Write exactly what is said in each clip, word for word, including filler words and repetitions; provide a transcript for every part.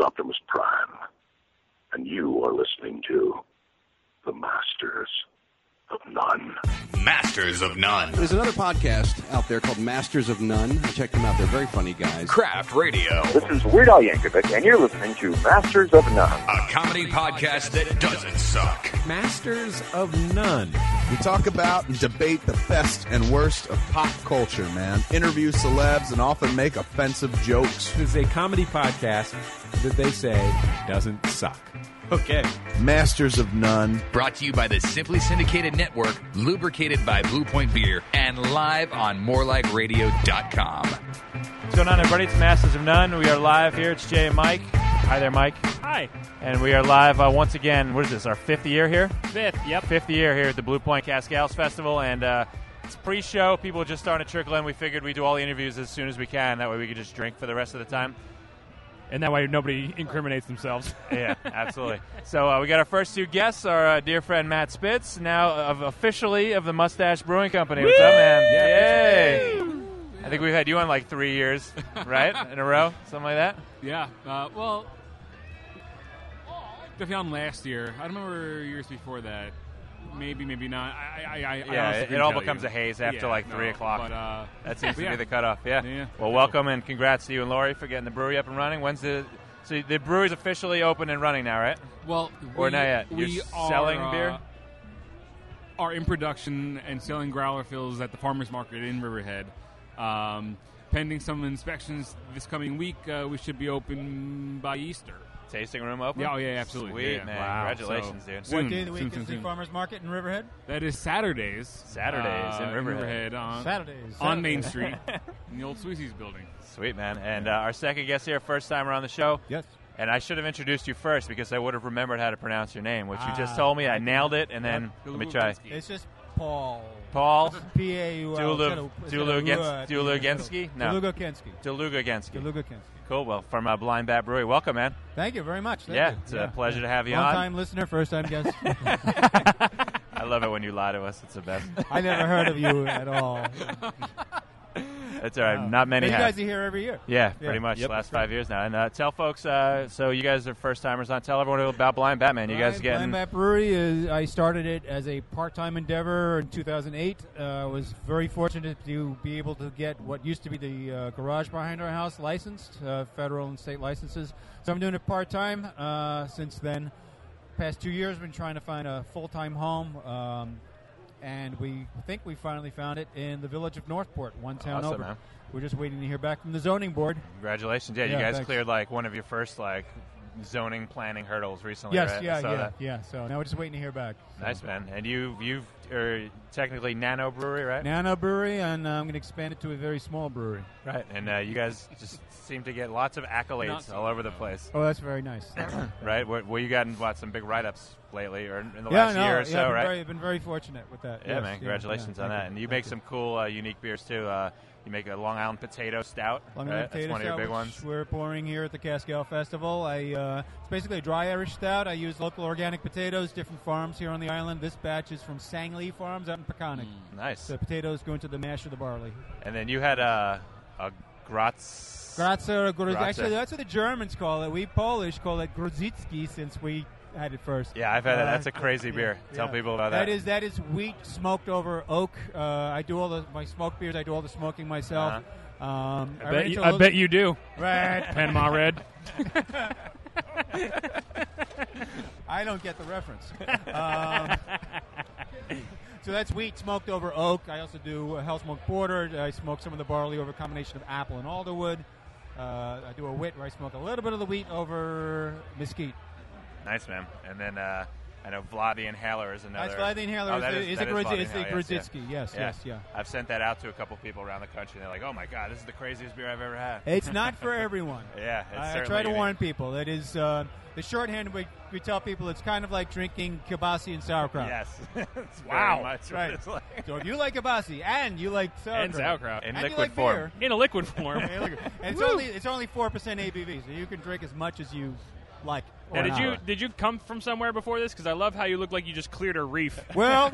Optimus Prime, and you are listening to The Masters of None. Masters of None. There's another podcast out there called Masters of None. I checked them out. They're very funny guys. Craft Radio. This is Weird Al Yankovic, and you're listening to Masters of None. A comedy podcast that doesn't suck. Masters of None. We talk about and debate the best and worst of pop culture, man. Interview celebs and often make offensive jokes. This is a comedy podcast that they say doesn't suck. Okay. Masters of None. Brought to you by the Simply Syndicated Network, lubricated by Blue Point Beer, and live on more like radio dot com. What's going on, everybody? It's Masters of None. We are live here. It's Jay and Mike. Hi there, Mike. Hi. And we are live uh, once again. What is this, our fifth year here? Fifth, yep. Fifth year here at the Blue Point Cascales Festival. And uh, it's pre-show. People are just starting to trickle in. We figured we'd do all the interviews as soon as we can. That way we could just drink for the rest of the time. And that way nobody incriminates themselves. Yeah, absolutely. So uh, we got our first two guests, our uh, dear friend Matt Spitz, now of officially of the Mustache Brewing Company. What's up, man? Yeah, Yay! I think we've had you on like three years, right, in a row, something like that. Yeah. Uh, well, definitely on last year. I don't remember years before that. Maybe, maybe not. I, I, I, yeah, I it, it all becomes you. a haze after yeah, like no, three o'clock. But, uh, that seems to yeah. be the cutoff. Yeah. yeah well, welcome and congrats to you and Lori for getting the brewery up and running. When's the so the brewery's officially open and running now, right? Well, or we, not yet. We You're are, selling uh, beer. Are in production and selling growler fills at the farmers market in Riverhead. Um, pending some inspections this coming week, uh, we should be open by Easter. Tasting room open? Yeah, oh yeah, absolutely. Sweet, yeah, yeah. man. Wow. Congratulations, so, dude. Soon, what day of the week soon, is soon, the soon. farmers market in Riverhead? That is Saturdays. Saturdays uh, in Riverhead. on, Saturdays. On Main Street in the old Sweezy's building. Sweet, man. And uh, our second guest here, first timer on the show. Yes. And I should have introduced you first because I would have remembered how to pronounce your name, which you just Ah. told me. I nailed it, and then Yep. let me try. It's just Paul. Paul P A U L. Dulugensky? No. Dulugensky. Delugagensky. Dulugensky. Cool. Well, from uh, Blind Bat Brewery, welcome, man. Thank you very much. Thank yeah, you. it's a pleasure to have you Long on. time listener, first time guest. I love it when you lie to us. It's the best. I never heard of you at all. That's all right. Wow. Not many But you have. guys are here every year. Yeah, Yeah. pretty much. Yep. Last five years now. And uh, tell folks, uh, so you guys are first timers on. Tell everyone about Blind Batman. You guys Blind- getting. Blind Bat Brewery is. I started it as a part-time endeavor in two thousand eight. I uh, was very fortunate to be able to get what used to be the uh, garage behind our house licensed, uh, federal and state licenses. So I'm doing it part-time uh, since then. Past two years, I've been trying to find a full-time home. Um, and we think we finally found it in the village of Northport, one town Awesome, over. man. We're just waiting to hear back from the zoning board. Congratulations. Yeah, you Yeah, guys thanks. cleared like one of your first like zoning planning hurdles recently, Yes, right? I yeah, saw yeah, that. yeah. So now we're just waiting to hear back. So. Nice, man. And you, you've are technically Nano Brewery, right? Nano Brewery, and uh, I'm going to expand it to a very small brewery. Right. And uh, you guys just seem to get lots of accolades Not so all over the place, Oh, that's very nice. right? Where, where you gotten what some big write-ups lately, or in the yeah, last no, year or yeah, so, I've been right? Very, been very fortunate with that. Yeah, yes, man. Congratulations yeah, on thank that. you. And you make some cool, uh, unique beers too. Uh, you make a Long Island Potato Stout. Long right? Island That's Potato one of your Stout, big which ones. We're pouring here at the Cascale Festival. I, uh, it's basically a dry Irish stout. I use local organic potatoes, different farms here on the island. This batch is from Sangley Farms out in Peconic. Nice. The potatoes go into the mash of the barley. And then you had uh, a Graz. Grazie, or Gro- Grazie. Actually, that's what the Germans call it. We Polish call it Grodzicki since we had it first. Yeah, I've had that. Uh, That's a crazy beer. yeah, Tell yeah. people about that. That is that is wheat smoked over oak. Uh, I do all the my smoked beers. I do all the smoking myself. Uh-huh. Um, I, ran bet into you, a I little- bet you do. Right. Panama Red. I don't get the reference. Um, so that's wheat smoked over oak. I also do a hell smoked porter. I smoke some of the barley over a combination of apple and alderwood. Uh, I do a wit where I smoke a little bit of the wheat over mesquite. Nice, man. And then uh, I know Vlad the Inhaler is another. That's Vlad the Inhaler. Oh, is that the- is- is that the is Grodzi- Vlad the it's the Inhaler, Grodzicki. Yes, yeah. yes, yeah. I've sent that out to a couple people around the country, and they're like, "Oh my god, this is the craziest beer I've ever had." It's not for everyone. Yeah, it's I, I certainly try to unique. warn people. That is uh, the shorthand. We, we tell people it's kind of like drinking kibasi and sauerkraut. Yes. It's Wow. very much what Right. it's like. So if you like kibasi and you like sauerkraut, And sauerkraut. In and liquid you like form. beer, In a liquid form. and it's only it's only four percent A B V, so you can drink as much as you like. Now, or did not. you did you come from somewhere before this? Because I love how you look like you just cleared a reef. Well,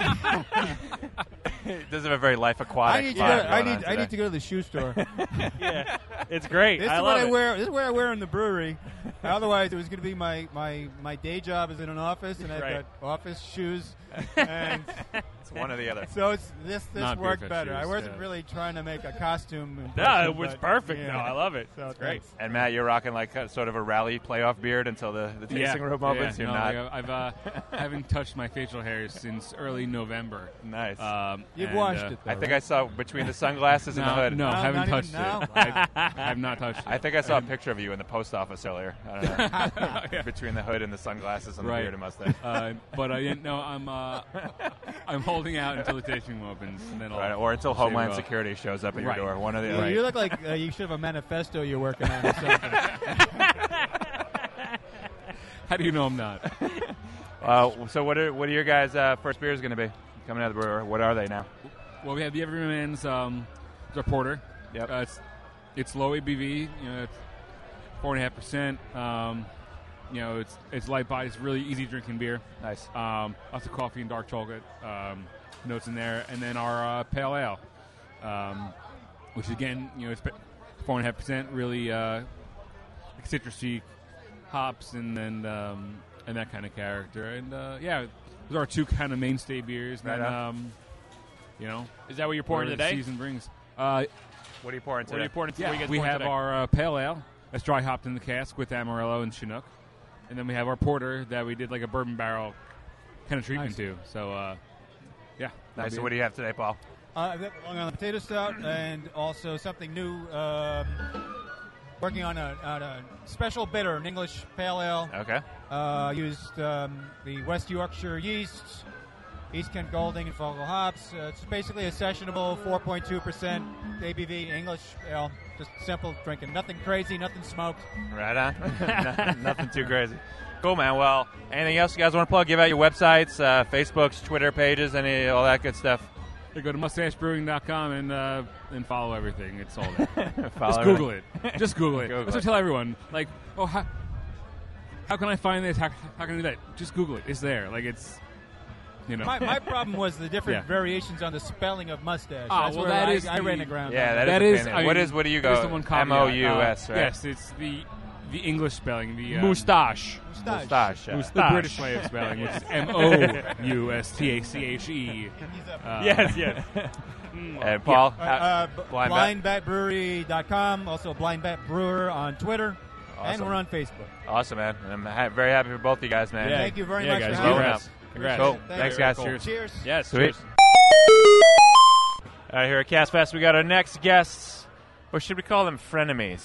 It doesn't have a very life aquatic. I need to go. vibe I going need on I today. need to go to the shoe store. Yeah. It's great. This I is love what I it. wear. This is what I wear in the brewery. Otherwise, it was going to be my, my, my day job is in an office, and I've Right. got office shoes. And It's one or the other. so it's this this Not worked Beerfest better. I shoes, wasn't yeah. really trying to make a costume. No, impression, it was but, perfect. yeah. No, I love it. So It's great. thanks. And Matt, you're rocking like uh, sort of a rally playoff beard until the, the tasting yeah. room opens. Yeah, You're no, not. like, I've uh, I haven't touched my facial hair since early November. Nice. Um, You've and, washed uh, it. I though, think right? I saw between the sunglasses and No, the hood. no, No, haven't not even touched now? it. I, I have not touched it. I think I saw a picture of you in the post office earlier. I don't know. Between the hood and the sunglasses and Right. the beard and mustache. Uh, but I didn't know. I'm uh, I'm holding out until the tasting room opens, and then I'll Right, or until shave it Homeland off. Security shows up at Right. your door. One or the You- other. You look like uh, you should have a manifesto you're working on or something. How do you know I'm not? Uh, so what are what are your guys' uh, first beers going to be coming out of the brewer? What are they now? Well, we have the Everyman's um, it's our porter. Yep. Uh, it's it's low A B V. You know, it's four and a half percent. Um, you know, it's it's light body. It's really easy drinking beer. Nice. Um, lots of coffee and dark chocolate um, notes in there, and then our uh, pale ale, um, which again, you know, it's four and a half percent. Really uh, like citrusy hops and then um, and that kind of character. And uh, yeah, those are our two kind of mainstay beers. Right And, on. um, you know, Is that what you're pouring whatever the today? season brings. Uh, What are you pouring What are today? you pouring today? yeah, What are you guys we pouring have today? our uh, pale ale that's dry hopped in the cask with Amarillo and Chinook, and then we have our porter that we did like a bourbon barrel kind of treatment Nice. to. So uh, yeah, Nice. So what do you have today, Paul? Uh, I've got Long Island potato stout and also something new. Um, working on a, on a special bitter, an English pale ale. Okay. Uh, used um, the West Yorkshire yeast, East Kent Golding, and Fogel hops. Uh, it's basically a sessionable four point two percent A B V English ale. Just simple drinking. Nothing crazy, nothing smoked. Right on. No- Nothing too crazy. Cool, man. Well, anything else you guys want to plug? Give out your websites, uh, Facebooks, Twitter pages, any all that good stuff. You go to mustache brewing dot com and uh, and follow everything. It's all there. Follow Just Google everything. it. Just Google it. Google That's what it. I tell everyone. Like, oh, how, how can I find this? How, how can I do that? Just Google it. It's there. Like, it's, you know. My, my problem was the different Yeah. variations on the spelling of mustache. Ah, That's well, where that I, is I the- ran aground. Yeah, on that That is. is, a pain. I mean, what is? What do you that is go? the one caveat. M O U S, Uh, right? Yes, it's the the English spelling. The um, Moustache. Mustache. Mustache. yeah. the British way of spelling, which is M O U S T A C H E. Uh, Yes, yes. And Paul, Uh, uh, b- Blind blind bat brewery dot com, also Blind Bat Brewer on Twitter, and Awesome. we're on Facebook. awesome, man. I'm ha- very happy for both you guys, man. Yeah. Thank you very Yeah, much guys, for having Blowing us. up. Congrats. Cool. Thank Thanks, you. guys. Very cool. Cheers. Cheers. Yes. Sweet. cheers. All right, here at CastFest, we got our next guests, or should we call them frenemies?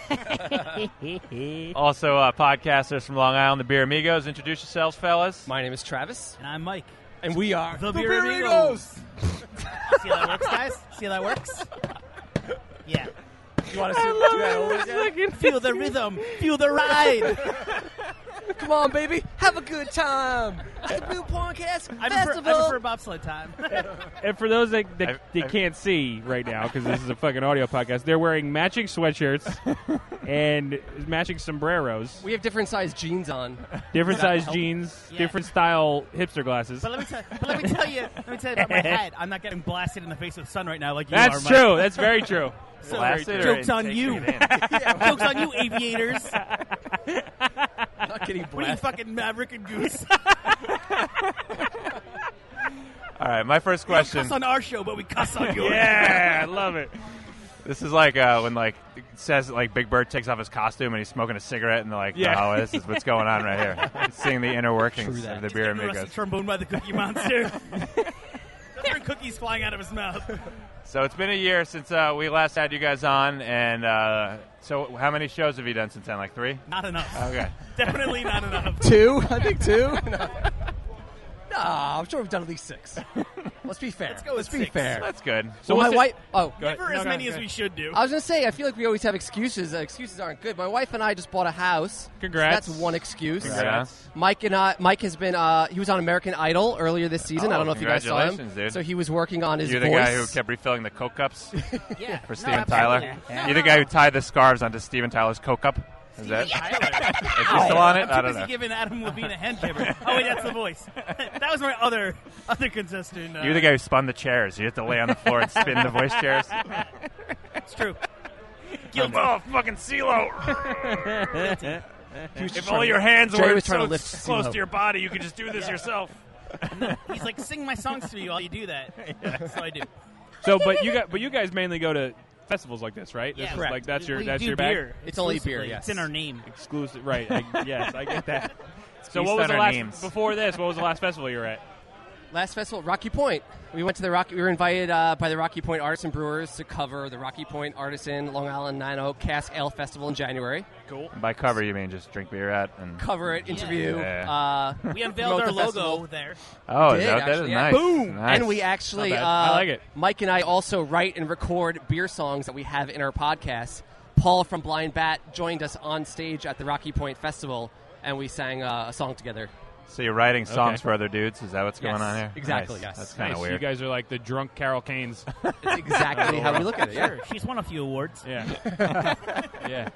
Also, uh, podcasters from Long Island, the Beer Amigos. Introduce yourselves, fellas. My name is Travis, And I'm Mike. and we are The Beer Amigos. See how that works, guys? See how that works? Yeah. You want to see do that over again? Feel the rhythm. Feel the ride. Come on, baby, have a good time. It's the Blue Porncast I prefer, Festival. I prefer bobsled time. And for those that, that I've- they I've- can't see right now, because this is a fucking audio podcast, they're wearing matching sweatshirts and matching sombreros, We have different size jeans on. different Does that size help? jeans, Yeah. different style hipster glasses. But let me tell, but let me tell you, let me tell you about my hat. I'm not getting blasted in the face with sun right now like you That's are. Mike. true. That's very true. So, Blasted or jokes in- on taking you. it in? Jokes on you, aviators. Not getting What are you, blasted. fucking Maverick and Goose? All right, my first We don't question. cuss on our show, but we cuss on yours. Yeah, I love it. This is like uh, when like it says like Big Bird takes off his costume and he's smoking a cigarette and they're like, Yeah. oh, this is what's going on right here. Seeing the inner workings of the Beer Getting Amigos. rusted trombone by the Cookie Monster. Different cookies flying out of his mouth. So it's been a year since uh, we last had you guys on, and uh, so how many shows have you done since then? Like three? Not enough. Okay. Definitely not enough. Two, I think two. No. Nah, I'm sure we've done at least six. Let's be fair. Let's go with Let's be six. fair. That's good. So my what's it- wife. Oh, Go ahead. Never No, as go many ahead. as we should do. I was gonna say, I feel like we always have excuses. Uh, excuses aren't good. My wife and I just bought a house. Congrats. So that's one excuse. Congrats. Mike and I. Mike has been. Uh, he was on American Idol earlier this season. Oh, I don't know if you guys saw him. congratulations, dude. So he was working on his You're the voice. guy who kept refilling the Coke cups Yeah. for No, Steven absolutely. Tyler? No, You're the guy who tied the scarves onto Steven Tyler's Coke cup? Is that? Tyler. Is he still on it? I'm I too don't busy know. giving Adam Levine a hand jibber. Oh wait, that's the voice. That was my other other contestant. Uh, You're the guy who spun the chairs. You have to lay on the floor and spin the voice chairs. It's true. Guilty. Oh, fucking CeeLo. If all your hands Jerry were was trying so to lift close CeeLo. to your body, you could just do this Yeah. yourself. No, he's like, sing my songs to me while you do that. So I do. So, but you got, but you guys mainly go to festivals like this, right? This Yeah, is correct. like that's your We that's do your bag. beer. It's only Exclusively. beer, yes. It's in our name. Exclusive, right? I, yes, I get that. So, Feast what was on the our last names. before this? What was the last festival you were at? Last festival, Rocky Point. We went to the Rocky. We were invited uh, by the Rocky Point Artisan Brewers to cover the Rocky Point Artisan Long Island nine oh Cask Ale Festival in January. Cool. By cover, you mean just drink beer at and Cover it, interview. Yeah. Uh, We unveiled promote our the festival. logo there. Oh, Did, that, that is actually, yeah. nice. Boom! Nice. And we actually, Not uh, bad. I like it. Mike and I also write and record beer songs that we have in our podcast. Paul from Blind Bat joined us on stage at the Rocky Point Festival, and we sang uh, a song together. So you're writing songs Okay. for other dudes? Is that what's Yes, going on here? exactly, Nice. yes. That's kind of Nice. You weird. guys are like the drunk Carol Kanes. It's exactly how we look at it. Yeah. Sure, she's won a few awards. Yeah. yeah.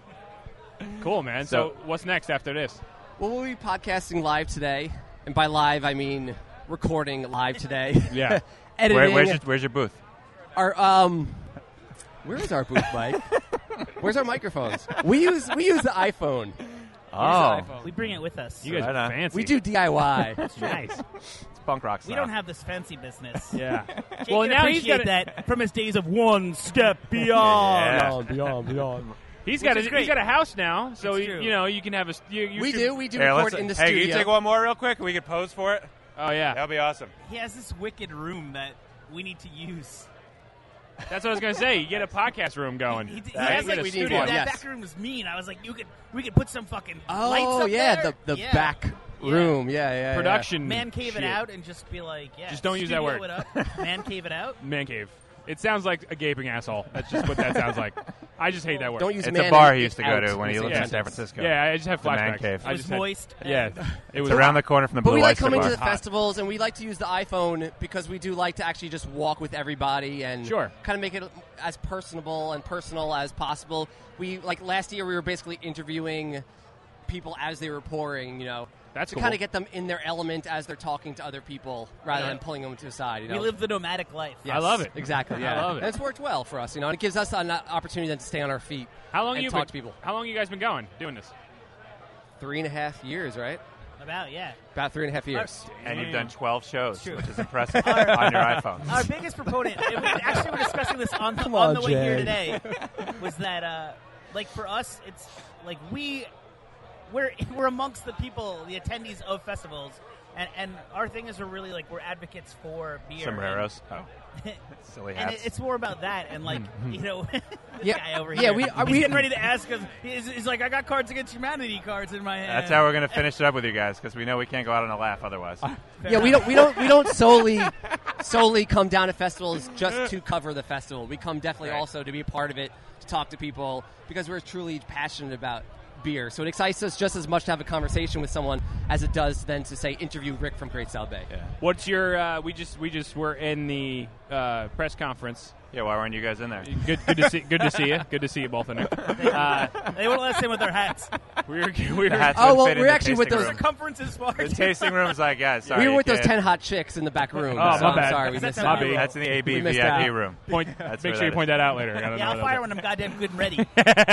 Cool, man. So, So- what's next after this? Well, we'll be podcasting live today, and by live I mean recording live today. Yeah. Editing. Where, where's, your, where's your booth? Our um, where is our booth, Mike? Where's our microphones? We use we use the iPhone. Oh, We bring it with us. You guys Right are on. fancy. We do D I Y. nice. it's punk rock We style. don't have this fancy business. Yeah. Jake well, can now he's appreciate got a, that from his days of one step beyond. Yeah. Beyond, beyond, beyond. he's got a, is great. he's got a house now, so It's you, true. you know you can have a s- you, you We should- do. We do Here, record let's- in the hey, studio. can you take one more real quick? We could pose for it. Oh yeah. That'll be awesome. He has this wicked room that we need to use. That's what I was gonna say. You get a podcast room going. He, he I has think like we a need studio. one, That yes. back room was mean. I was like, you could, we could put some fucking lights Oh up yeah, there. the the Yeah. back Yeah. room. Yeah, yeah. yeah. Production Man cave shit. it out and just be like, yeah. Just don't use that studio word. it up. Man cave it out. Man cave. It sounds like a gaping asshole. That's just what that sounds like. I just hate that word. Don't use It's man a bar and he used to go out to when he the lived same in San sentence. Francisco. Yeah, I just have The man flashbacks. cave. I It was just had- moist. Yeah, and- it was It's around the corner from the But Blue we like Oyster coming Bar. to the festivals, and we like to use the iPhone because we do like to actually just walk with everybody and Sure. kind of make it as personable and personal as possible. We like last year we were basically interviewing people as they were pouring, you know, That's to cool. kind of get them in their element as they're talking to other people rather than pulling them to the side. You know? We live the nomadic life. Yes, I love it. Exactly. I Yeah, love it. And it's worked well for us, you know. And it gives us an opportunity then to stay on our feet. How long and you talk been, to people? How long you guys been going doing this? Three and a half years, right? About, yeah. About three and a half years. And you've done twelve shows, True. which is impressive on your iPhone. Our biggest proponent, it was, actually, we're discussing this on, Come on on, the way here Jay. today, was that, uh, like, for us, it's like we, we're, we're amongst the people, the attendees of festivals, and, and our thing is we're really, like, we're advocates for beer. Sombreros. Oh, silly And hats. it, it's more about that, and like you know, this Yeah. guy over Yeah, here. we- are he's we- getting ready to ask us. He's, he's like, I got Cards Against Humanity cards in my hand. That's how we're going to finish it up with you guys, because we know we can't go out on a laugh otherwise. Yeah, we don't we don't we don't solely solely come down to festivals just to cover the festival. We come definitely Right. also to be a part of it, to talk to people because we're truly passionate about beer. So it excites us just as much to have a conversation with someone as it does then to say interview Rick from Great South Bay. Yeah. What's your? Uh, we just we just were in the uh, press conference. Yeah, why weren't you guys in there? Good, good to see. Good to see you. Good to see you both in there. Uh, They won't let us in with their hats. we were. We were The hats Oh, would well, fit in we're the actually with tasting those- room. Circumference is far. The tasting room's like, yeah, sorry. we were you with those can't. ten hot chicks in the back room. Oh, so my I'm bad. sorry we That's missed not that. my That's in the A B We V missed I P out. room. point. That's Make where sure you that point that out later. I don't Yeah, know I'll what fire that when I'm goddamn good and ready.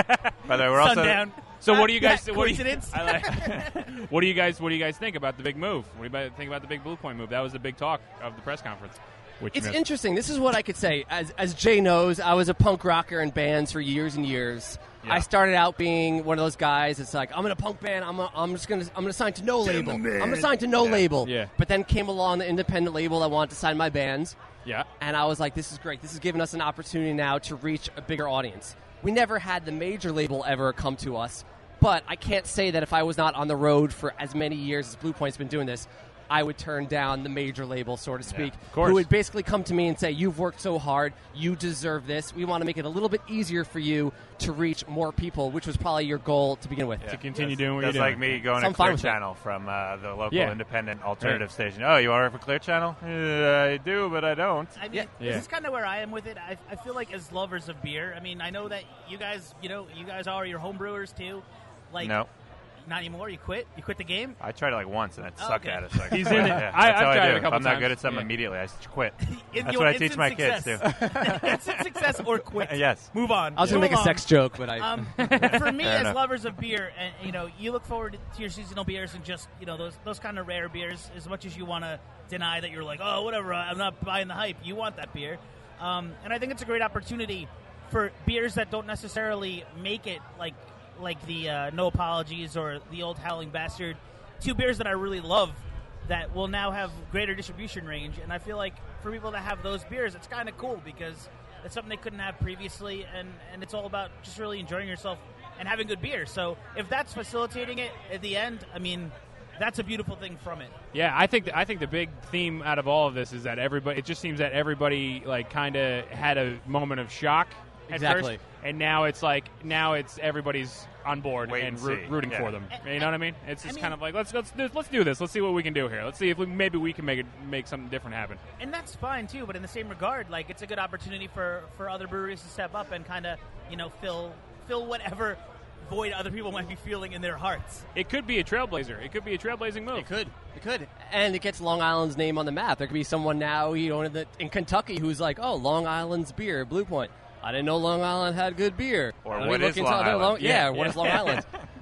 By the way, we're also Sundown. So what do you Yeah, guys? what, do you, coincidence? I like, what do you guys? What do you guys think about the big move? What do you think about the big Blue Point move? That was the big talk of the press conference. Which It's missed. interesting. This is what I could say. As as Jay knows, I was a punk rocker in bands for years and years. Yeah. I started out being one of those guys. It's like I'm in a punk band. I'm a, I'm just gonna I'm gonna sign to no label. I'm gonna sign to no Yeah. label. Yeah. But then came along the independent label that wanted to sign my bands, Yeah. and I was like, this is great. This is giving us an opportunity now to reach a bigger audience. We never had the major label ever come to us, but I can't say that if I was not on the road for as many years as Blue Point's been doing this, I would turn down the major label, so to speak, of course. who would basically come to me and say, you've worked so hard, you deserve this. We want to make it a little bit easier for you to reach more people, which was probably your goal to begin with. To continue That's- doing what That's you're like doing. me going So I'm to fine Clear with it. Channel from uh, the local Yeah. independent alternative Right. station. Oh, you want to work for Clear Channel? Uh, I do, but I don't. I mean, Yeah. this Yeah. is kind of where I am with it. I, I feel like as lovers of beer, I mean, I know that you guys, you know, you guys are your home brewers too. Like, No. Not anymore. You quit. You quit the game. I tried it like once and I Oh, suck okay. at it. So I He's quit. in it. Yeah, I- that's I've how I tried do. it a If couple I'm not times. good at something Yeah. immediately. I s- quit. In That's your what I teach instant my kids success. too. Instant success or quit. Yes. Move on. I was gonna Move make a on. sex joke, but I. Um, for me, Fair as enough. lovers of beer, and you know, you look forward to your seasonal beers and just you know those those kind of rare beers. As much as you want to deny that you're like, oh, whatever, I'm not buying the hype. You want that beer, um, and I think it's a great opportunity for beers that don't necessarily make it like like the uh, No Apologies or the Old Howling Bastard. Two beers that I really love that will now have greater distribution range, and I feel like for people to have those beers, it's kind of cool because it's something they couldn't have previously, and, and it's all about just really enjoying yourself and having good beer. So if that's facilitating it at the end, I mean, that's a beautiful thing from it. Yeah, I think I think the big theme out of all of this is that everybody. It just seems that everybody like kind of had a moment of shock at Exactly. first, and now it's like now it's everybody's on board Wait and and roo- see. rooting Yeah. for them. You know what I mean? It's I just mean- kind of like let's let's do, let's do this. Let's see what we can do here. Let's see if we, maybe we can make it make something different happen. And that's fine too, but in the same regard, like it's a good opportunity for, for other breweries to step up and kind of, you know, fill fill whatever void other people might be feeling in their hearts. It could be a trailblazer. It could be a trailblazing move. It could. It could. And it gets Long Island's name on the map. There could be someone now, you know, in, the, in Kentucky who's like, oh, Long Island's beer, Blue Point. I didn't know Long Island had good beer. Or Let me what look is into Long other Island? yeah, Yeah. what is Long Island?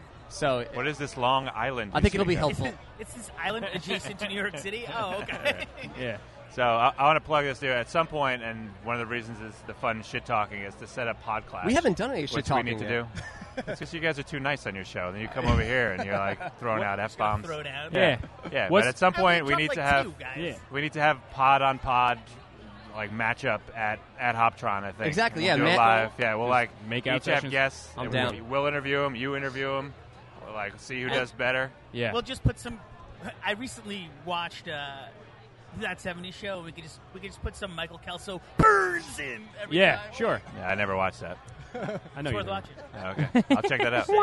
So What is this Long Island? I you think it'll be speak of? helpful. It's this island adjacent to New York City? Oh, okay. Yeah. So I, I want to plug this too. At some point, and one of the reasons is the fun shit talking is to set up Podclash. We haven't done any which shit we talking need to yet. do. It's because you guys are too nice on your show. Then you come over here and you're like throwing out f bombs. Throw down. Yeah. Yeah, What's- but at some No, point we we need dropped to like have two, guys. Yeah. we need to have pod on pod like matchup at at Hoptron. I think Exactly, We'll yeah, do it Matt- live. Yeah, we'll Just like make out each have sessions. guests. I'm and down. we- We'll interview them. You interview them. We'll like see who does better. Yeah. We'll just put some. I recently watched uh, that seventies show. We could just we could just put some Michael Kelso burns in. Every yeah. time. Sure. Yeah, I never watched that. I know It's you. worth do. watching. Oh, okay, I'll check that out.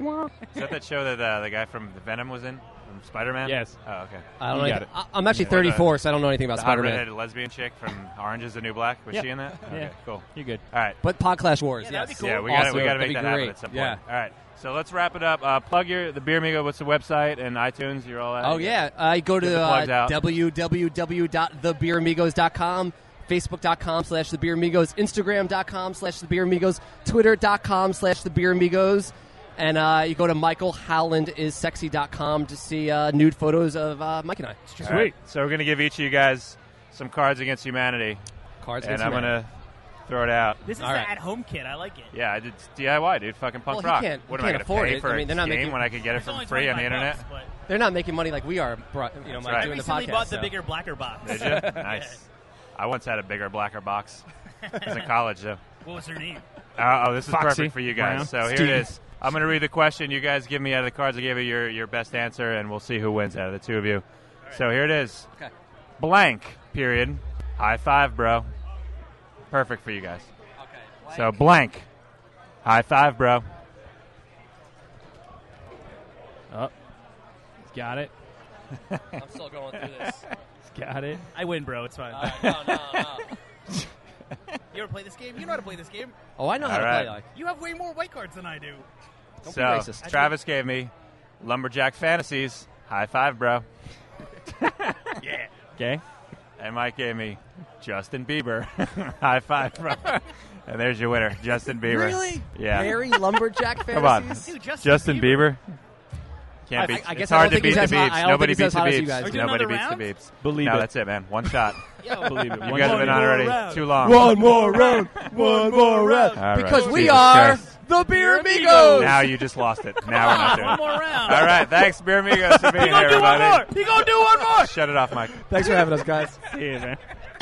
Is that that show that uh, the guy from Venom was in? From Spider-Man? Yes. Oh, okay. I don't You know. got anything- it. I- I'm actually Yeah. thirty-four, so I don't know anything about The hot Spider-Man. redheaded lesbian chick from Orange is the New Black. Was Yep. she in that? Yeah. Okay, cool. You're good. All right. But Podclash Wars, Yeah, that'd yes. be cool. Yeah, we got to Also, we got to that'd make be that happen great. at some point. Yeah. All right. So let's wrap it up. Uh, plug your the Beer Amigo. What's the website and iTunes? You're all at. Oh, yeah. I go Get to the plugs uh, out. w w w dot the beer amigos dot com, facebook dot com slash the beer amigos, instagram dot com slash the beer amigos, twitter dot com slash the beer amigos, and uh, you go to michael howland is sexy dot com to see uh, nude photos of uh, Mike and I. All right. So we're going to give each of you guys some Cards Against Humanity. Cards and Against I'm going Humanity. to throw it out. This is All the right. at-home kit. I like it. Yeah, I did D I Y, dude. Fucking punk Well, he rock. can't- what he am I can't going to afford pay it. for I mean, a they're not game making- when I could get it It's for only free on the twenty-five internet? bucks, but They're not making money like we are, bro- you know, That's by right. I doing the recently podcast. bought the so. bigger, blacker box. Did you? Nice. I once had a bigger, blacker box. I was in college, though. What was her name? Uh, oh, this is Foxy perfect for you guys. Brown. So here Steve. it is. I'm going to read the question. You guys give me out of the cards I gave you your, your best answer, and we'll see who wins out of the two of you. So here it is. Okay. Blank, period. High five, bro. Perfect for you guys. Okay. So blank. High five, bro. Oh. He's got it. I'm still going through this. He's got it. I win, bro. It's fine. All right, no, no, no. You ever play this game? You know how to play this game. Oh, I know how All to right. play. Like, You have way more white cards than I do. Don't so be racist. Travis gave me Lumberjack Fantasies. High five, bro. Yeah. Okay. And Mike gave me Justin Bieber. High five, bro. And there's your winner, Justin Bieber. Really? Yeah. Mary Lumberjack Come on. Fantasies? Dude, Justin Justin Bieber. Can't I- beat. I- I it's guess I hard don't to think beat he's the as hot- Beeps. I don't Nobody think he's beats the as hot as you Beeps. guys. Are we doing Nobody another beats the round? Beeps. Believe no, it. that's it, man. One shot. Yo, Believe it. You One guys have more been on already round. too long. One more round. One more round. All right. Because we Jesus are Christ. the Beer Amigos. Now you just lost it. Now we're not doing One it. more round. All right. Thanks, Beer Amigos, for being He here, gonna do one everybody. more. He gonna do one more. Shut it off, Mike. Thanks for having us, guys. See you, man.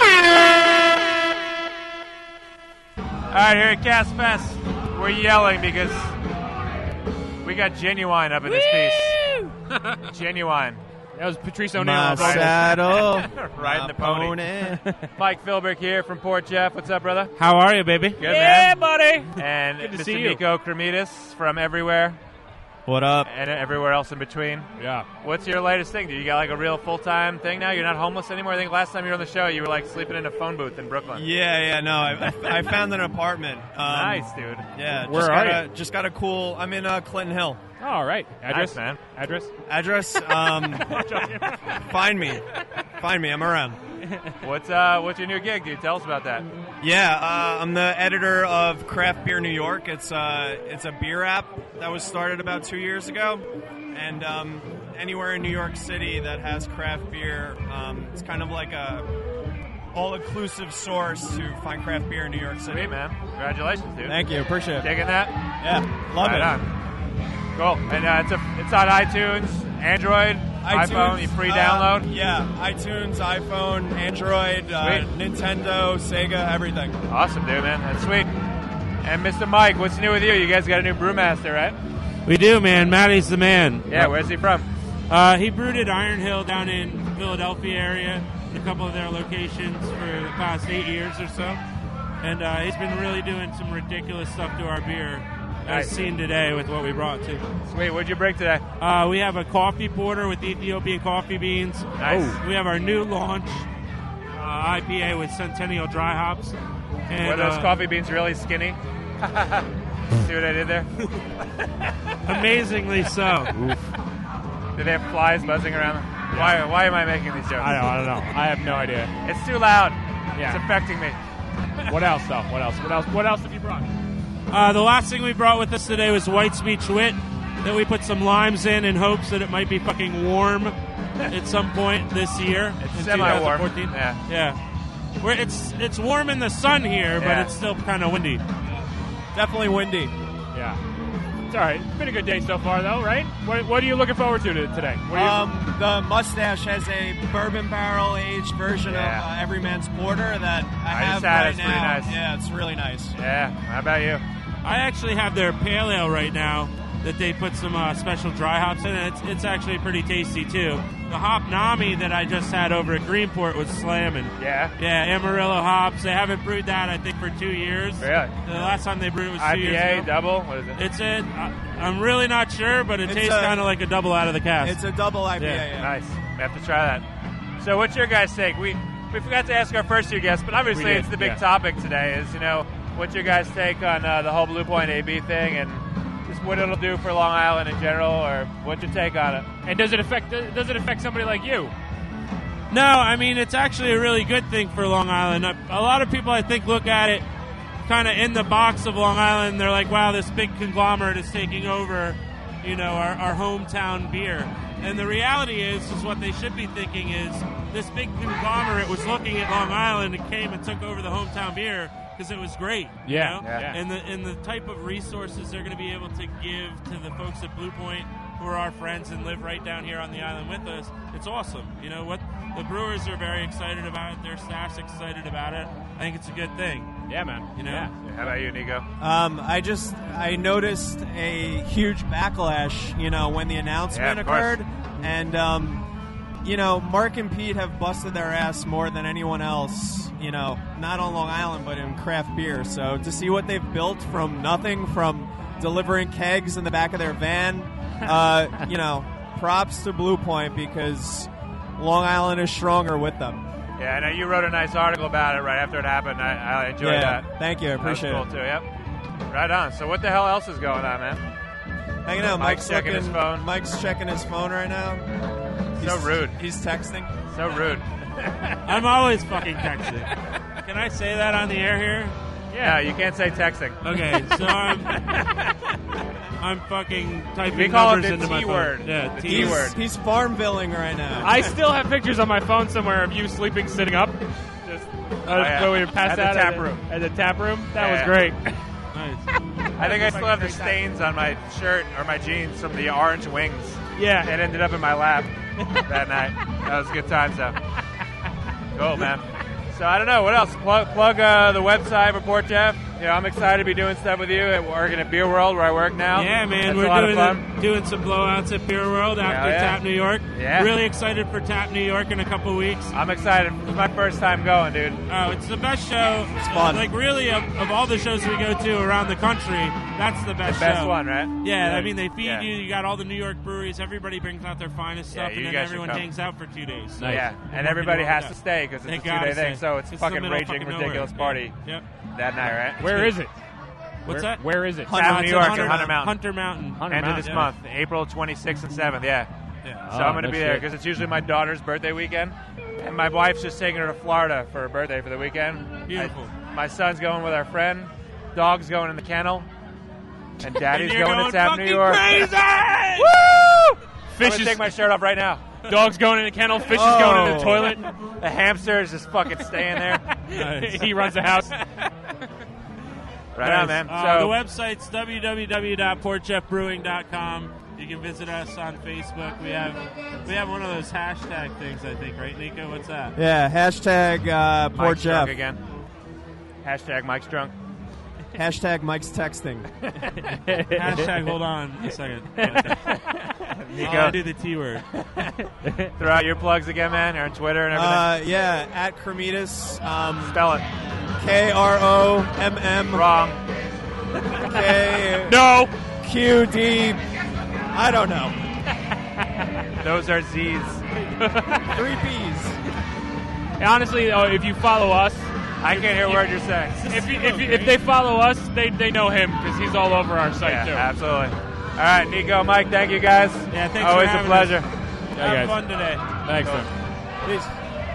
All right, here at Cast Fest, we're yelling because we got Genuine up in this piece. Genuine. That was Patrice O'Neill. My on vocals. saddle, Riding the pony. Mike Philbrick here from Port Jeff. What's up, brother? How are you, baby? Good, yeah, man. buddy. And Good to Mister see you. Nico Cremidas from everywhere. What up? And everywhere else in between. Yeah. What's your latest thing? Do you got like a real full-time thing now? You're not homeless anymore? I think last time you were on the show, you were like sleeping in a phone booth in Brooklyn. Yeah, yeah, no, I, I, I found an apartment. Um, Nice, dude. Yeah, Where just are got you? A, just got a cool. I'm in uh, Clinton Hill. Oh, all right. Address, Nice, man. Address. Address. Um, find me. Find me. I'm around. What's uh what's your new gig, dude? Tell us about that. Yeah, uh, I'm the editor of Craft Beer New York. It's uh, it's a beer app that was started about two years ago, and um, anywhere in New York City that has craft beer, um, it's kind of like a all-inclusive source to find craft beer in New York City. Sweet, man. Congratulations, dude. Thank you. Appreciate it. Digging that? Yeah, love right it. On. Cool. And uh, it's a, it's on iTunes, Android, iTunes, iPhone. You free uh, download. Yeah, iTunes, iPhone, Android, uh, Nintendo, Sega, everything. Awesome, dude, man. That's sweet. And Mister Mike, what's new with you? You guys got a new brewmaster, right? We do, man. Matty's the man. Yeah, where's he from? Uh, he brewed at Iron Hill down in Philadelphia area, a couple of their locations for the past eight years or so. And uh, he's been really doing some ridiculous stuff to our beer, Nice. as seen today with what we brought too. Sweet. What'd you bring today? Uh, we have a coffee porter with Ethiopian coffee beans. Nice. Oh. We have our new launch uh, I P A with Centennial dry hops. And, Were those uh, coffee beans really skinny? See what I did there? Amazingly so. Did they have flies buzzing around them? Why, why am I making these jokes? I don't, I don't know. I have no idea. It's too loud. Yeah. It's affecting me. What else, though? What else? What else? What else have you brought? Uh, the last thing we brought with us today was White Speech Wit that we put some limes in in hopes that it might be fucking warm at some point this year. It's in semi-warm. twenty fourteen. Yeah. Yeah. We're, it's it's warm in the sun here, but Yeah. it's still kind of windy. Definitely windy. Yeah. It's all right. It's been a good day so far, though, right? What, what are you looking forward to today? What are you, Um, the Mustache has a bourbon barrel aged version Yeah. of uh, Every Man's Porter that I, I have just had it. right It's pretty now. nice. Yeah, it's really nice. Yeah. How about you? I actually have their pale ale right now that they put some uh, special dry hops in. And it's it's actually pretty tasty too. The hop Nami that I just had over at Greenport was slamming. Yeah. Yeah, Amarillo hops. They haven't brewed that I think for two years. Really? The last time they brewed it was two I P years A, ago. double? What is it? It's a. I- I'm really not sure, but it It's tastes a- kind of like a double out of the cask. It's a double I P A. Yeah. Yeah. Nice. We have to try that. So what's your guys' take? We we forgot to ask our first two guests, but obviously We did, it's the big yeah. topic today is, you know, what's your guys' take on uh, the whole Blue Point A B thing and just what it'll do for Long Island in general, or what's your take on it? and does it affect? Does it affect somebody like you? No, I mean, it's actually a really good thing for Long Island. A a lot of people, I think, look at it kind of in the box of Long Island. They're like, wow, this big conglomerate is taking over, you know, our, our hometown beer. And the reality is, is what they should be thinking is this big conglomerate was looking at Long Island and came and took over the hometown beer because it was great. you Yeah, know? yeah. And the and the type of resources they're going to be able to give to the folks at Blue Point who are our friends and live right down here on the island with us, it's awesome. You know what? The brewers are very excited about it. Their staff's excited about it. I think it's a good thing. Yeah, man. You know? Yeah. How about you, Nico? Um, I just I noticed a huge backlash, you know, when the announcement Yeah, of course. occurred, and um, you know, Mark and Pete have busted their ass more than anyone else, you know, not on Long Island but in craft beer. So to see what they've built from nothing, from delivering kegs in the back of their van, uh, you know, props to Blue Point because Long Island is stronger with them. Yeah, I know you wrote a nice article about it right after it happened. I, I enjoyed Yeah, that. thank you. I appreciate that was it. cool too. Yep. Right on. So what the hell else is going on, man? Hanging out. Mike's Mike's checking looking, his phone. Mike's checking his phone right now. So He's- rude. He's texting. So rude. I'm always fucking texting. Can I say that on the air here? Yeah, you can't say texting. Okay, so I'm I'm fucking typing We call it numbers the into my T phone. word. Yeah, The T T word. word. He's farmvilling right now. I still have pictures on my phone somewhere of you sleeping sitting up. Just uh, Oh, yeah. when we were past At the that tap at room. At the tap room. That Yeah. was great. Nice. I think I still have the stains on my shirt or my jeans from the orange wings. Yeah. It ended up in my lap that night. That was a good time, though. Cool, man. So I don't know. What else? Plug, plug uh, the website, Report Jeff. you know, I'm excited to be doing stuff with you at working at Beer World, where I work now. Yeah, man, That's we're a lot doing of fun. the- doing some blowouts at Beer World after yeah. Tap New York. Yeah. Really excited for Tap New York in a couple weeks. I'm excited. It's my first time going, dude. Oh, it's the best show. It's fun. Like, really, of, of all the shows we go to around the country, that's the best The best show. one, right? Yeah, Yeah. I mean, they feed Yeah. you. You got all the New York breweries. Everybody brings out their finest Yeah, stuff, you and then guys should everyone come. hangs out for two days. So Yeah, we're and working everybody all has that. to stay because it's They a two-day gotta thing. stay. So it's, the fucking middle of raging, fucking ridiculous nowhere. party Yep. that night, right? Where is it? What's Where- that? where is it? Hunter, Tap New it's York Hunter, at Hunter Mountain. Hunter Mountain. Hunter End of Mountain, this yeah. month, April twenty-sixth and seventh, yeah. Yeah. So Oh, I'm going to no be there shit. because it's usually my daughter's birthday weekend. And my wife's just taking her to Florida for her birthday for the weekend. Beautiful. I- my son's going with our friend. Dog's going in the kennel. And daddy's And you're going, going to Tap New fucking York. crazy! Woo! Fish I'm going is- to take my shirt off right now. Dog's going in the kennel. Fish Oh. is going in the toilet. The hamster is just fucking staying there. Nice. He runs the house. Right on, man. Uh, So- the website's w w w dot port chef brewing dot com. You can visit us on Facebook. We have we have one of those hashtag things, I think, right, Nico? What's that? Yeah, hashtag uh, poor Mike's drunk Jeff. again. Hashtag Mike's drunk. Hashtag Mike's texting. Hashtag hold on a second. Nico. I'll do the T word. Throw out your plugs again, man. You're on Twitter and everything. Uh, yeah, at Cremitas. Um, Spell it. K R O M M. Wrong. K. No. Q D. I don't know. Those are Z's. Three P's. Honestly, though, if you follow us, I can't hear a word you're saying. if you, if, you, if they follow us, they, they know him because he's all over our site Yeah, too. absolutely. All right, Nico, Mike, thank you guys. Yeah, thanks Always for a having pleasure. us. Yeah, Have guys. fun today. Thanks, Cool. man. Peace.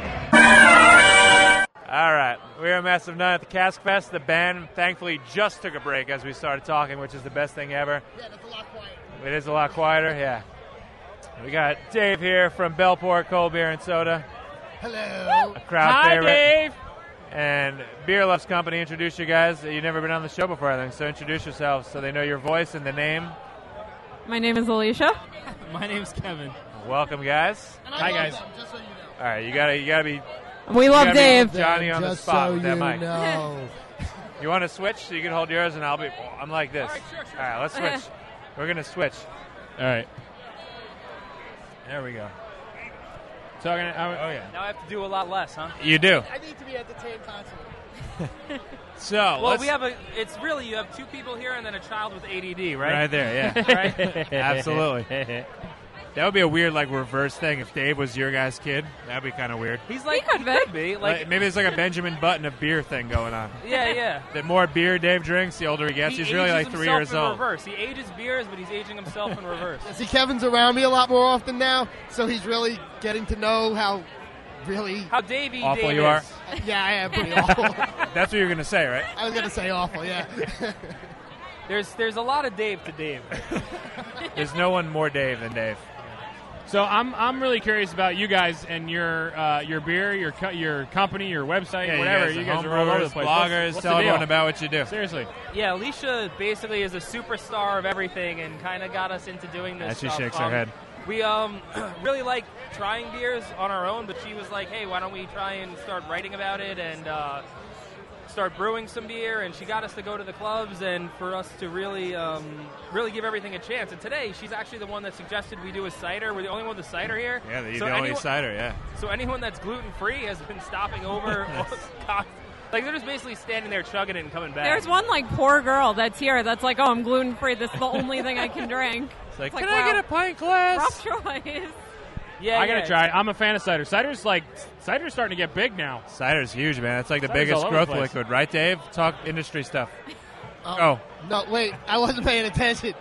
All right, we're at Massive Nut at the Cask Fest. The band, thankfully, just took a break as we started talking, which is the best thing ever. Yeah, that's a lot quieter. It is a lot quieter, yeah. We got Dave here from Bellport Cold Beer and Soda, Hello. a crowd Hi, favorite. Dave. And Beer Loves Company, introduce you guys. You've never been on the show before, I think, so introduce yourselves so they know your voice and the name. My name is Alicia. My name's Kevin. Welcome, guys. And I Hi, love guys. them, just so you know. All right, you gotta, you gotta be. We you love gotta be Dave. Johnny on the Just spot so with that you mic. know. You want to switch? So you can hold yours, and I'll be. I'm like this. All right, sure, sure. All right, let's switch. We're gonna switch. All right. There we go. Talking. Oh yeah. Now I have to do a lot less, huh? You do. I need to be entertained constantly. So Well, let's, we have a. It's really you have two people here and then a child with A D D, right? right there. Yeah. Right? Absolutely. That would be a weird like reverse thing if Dave was your guy's kid. That'd be kind of weird. He's like could he be. could be like, Like, maybe it's like a Benjamin Button of beer thing going on. yeah, yeah. The more beer Dave drinks, the older he gets. He He's really ages like three himself years in old. Reverse. He ages beers, but he's aging himself in reverse. See, Kevin's around me a lot more often now, so he's really getting to know how really. How Davey Awful Dave you are. is. Yeah, I am pretty awful. That's what you're gonna say, right? I was gonna say awful. Yeah. There's there's a lot of Dave to Dave. There's no one more Dave than Dave. So I'm I'm really curious about you guys and your uh, your beer, your co- your company, your website, Yeah, whatever. You You guys, guys, are are all over the homebrewers, place. bloggers. What's, what's tell the everyone deal? about what you do. Seriously. Yeah, Alicia basically is a superstar of everything and kind of got us into doing this As she stuff. shakes her Um, head. We um really like trying beers on our own, but she was like, "Hey, why don't we try and start writing about it and uh, start brewing some beer?" And she got us to go to the clubs and for us to really um, really give everything a chance. And today, she's actually the one that suggested we do a cider. We're the only one with a cider here. Yeah, the, So the only anyone- cider. Yeah. So anyone that's gluten free has been stopping over. Like they're just basically standing there chugging it and coming back. There's one like poor girl that's here that's like, oh, I'm gluten free. This is the only thing I can drink. It's like, It's can like, I get wow. a pint glass? Rough choice. Yeah, I gotta yeah. try it. I'm a fan of cider. Cider's like cider's starting to get big now. Cider's huge, man. It's like the Cider's biggest all over growth the place. liquid, right, Dave? Talk industry stuff. Oh, Go. No, wait. I wasn't paying attention.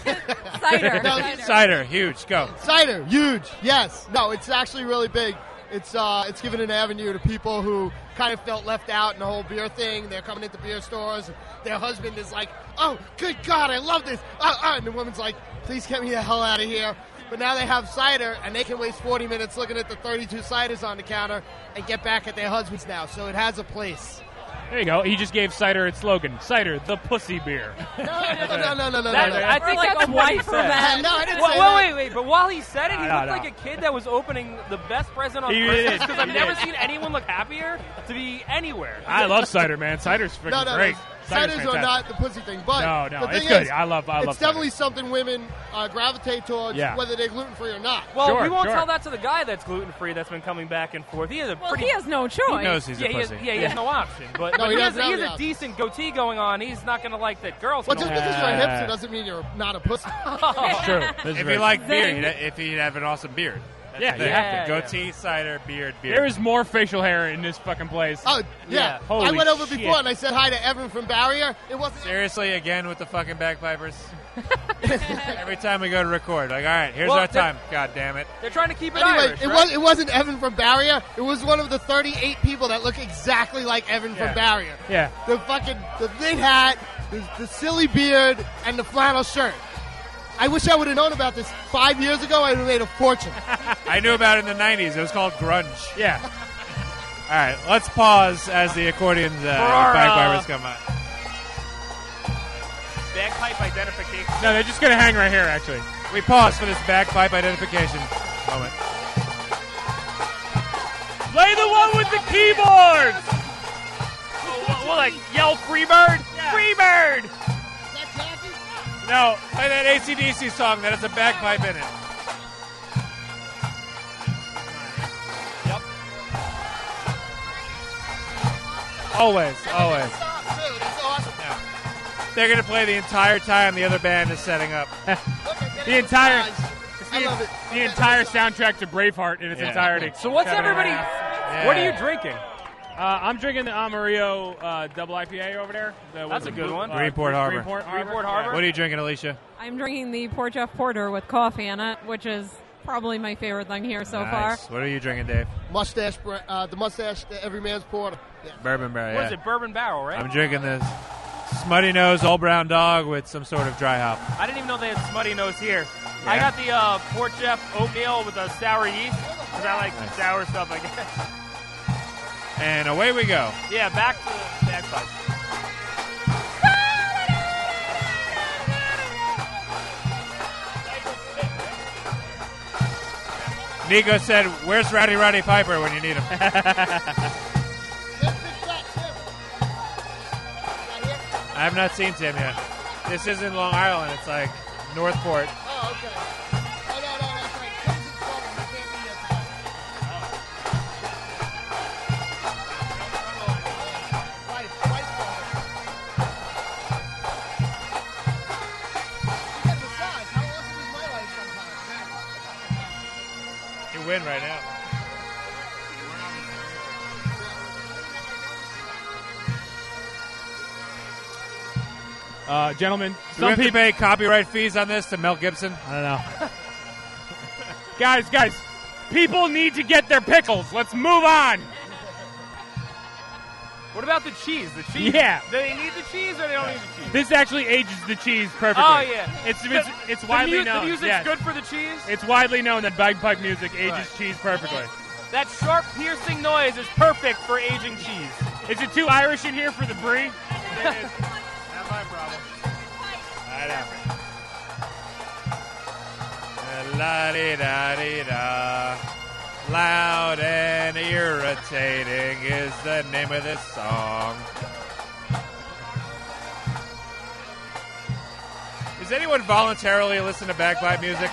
Cider. No, cider. Cider, huge. Go. Cider, huge. Yes. No, it's actually really big. It's uh, it's given an avenue to people who kind of felt left out in the whole beer thing. They're coming into beer stores. And their husband is like, "Oh, good God, I love this!" Uh, uh, and the woman's like, "Please get me the hell out of here." But now they have cider, and they can waste forty minutes looking at the thirty-two ciders on the counter and get back at their husbands now. So it has a place. There you go. He just gave cider its slogan. Cider, the pussy beer. No, no, no, no, no, That- no, no. I think like that's a what he wife for said. that. No, I didn't Well, say well, that. wait, wait. But while he said it, he No, looked no. like a kid that was opening the best present on He Christmas did. because I've He never did. seen anyone look happier to be anywhere. I love cider, man. Cider's freaking No, no, great. no. Cider's Ciders are fantastic. not the pussy thing, but No, no, the thing it's good. is, I love- I it's love cider. definitely something women uh, gravitate towards, Yeah. whether they're gluten free or not. Well, Sure, we won't sure. tell that to the guy that's gluten free that's been coming back and forth. He has a Well, pretty. he has no choice. He knows he's yeah, a he has, pussy. yeah, he has no option. But, No, but he he, has, doesn't he have has the a decent goatee going on. He's not going to like that girls. Well, don't just because you're a Yeah. hipster doesn't mean you're not a pussy. It's true. This is If very he liked Zing. beard, he'd- if he'd have an awesome beard. That's Yeah, the thing. you have to. Goatee, cider, beard, beard. There is more facial hair in this fucking place. Oh, yeah. Yeah. Holy I went over shit. before and I said hi to Evan from Barrier. It wasn't. Seriously, again with the fucking bagpipers. Every time we go to record, like, all right, here's Well, our they're- time. God damn it. They're trying to keep it Anyway, Irish, it right? was it wasn't Evan from Barrier. It was one of the thirty-eight people that look exactly like Evan Yeah. from Barrier. Yeah. The fucking the big hat, the, the silly beard, and the flannel shirt. I wish I would have known about this five years ago. I would have made a fortune. I knew about it in the nineties. It was called grunge. Yeah. All right, let's pause as the accordions uh, our, bagpipers uh, come on. Bagpipe identification. No, they're just going to hang right here, actually. We pause for this bagpipe identification moment. Play the one with the keyboards! We'll, we'll like yell Freebird. Freebird. No, play that A C D C song that has a bagpipe in it. Yep. Always, always. Dude, it's awesome. They're going to play the entire time the other band is setting up. The entire I love it. the entire soundtrack to Braveheart in its Yeah. entirety. So what's Seven and a everybody? half. What are you drinking? Uh, I'm drinking the Amarillo uh, double I P A over there. The, That's what's a it, good Blue- one. uh, Greenport Harbor. Greenport Harbor. Greenport Harbor. What are you drinking, Alicia? I'm drinking the Port Jeff Porter with coffee in it, which is probably my favorite thing here so far. Nice. What are you drinking, Dave? Mustache, bre- uh, the mustache, the every man's porter. Yeah. Bourbon barrel. What Yeah. is it? Bourbon barrel, right? I'm drinking this smutty nose old brown dog with some sort of dry hop. I didn't even know they had smutty nose here. Yeah. I got the uh, Port Jeff oatmeal with a sour yeast because I like Nice. sour stuff, I guess. And away we go. Yeah, back to the bagpipe. Nico said, "Where's Rowdy Roddy Piper when you need him?" I have not seen Tim yet. This isn't Long Island. It's like Northport. Oh, okay. Oh, no, no, that's right. Tim's in trouble. He can't be here tonight. Wife, wife called. You get massage. How awesome is my life sometimes? You win right now. Uh, gentlemen, Do we some have to people. pay copyright fees on this to Mel Gibson? I don't know. guys, guys, people need to get their pickles. Let's move on. What about the cheese? The cheese? Yeah. Do they need the cheese or they don't need the cheese? This actually ages the cheese perfectly. Oh, yeah. It's The- it's, it's the widely mu- known. The music's yes. good for the cheese? It's widely known that bagpipe music ages Right. cheese perfectly. That sharp, piercing noise is perfect for aging cheese. Is it too Irish in here for the brie? Not my problem. I know. La-di-da-di-da. Loud and irritating is the name of this song. Does anyone voluntarily listen to bagpipe music?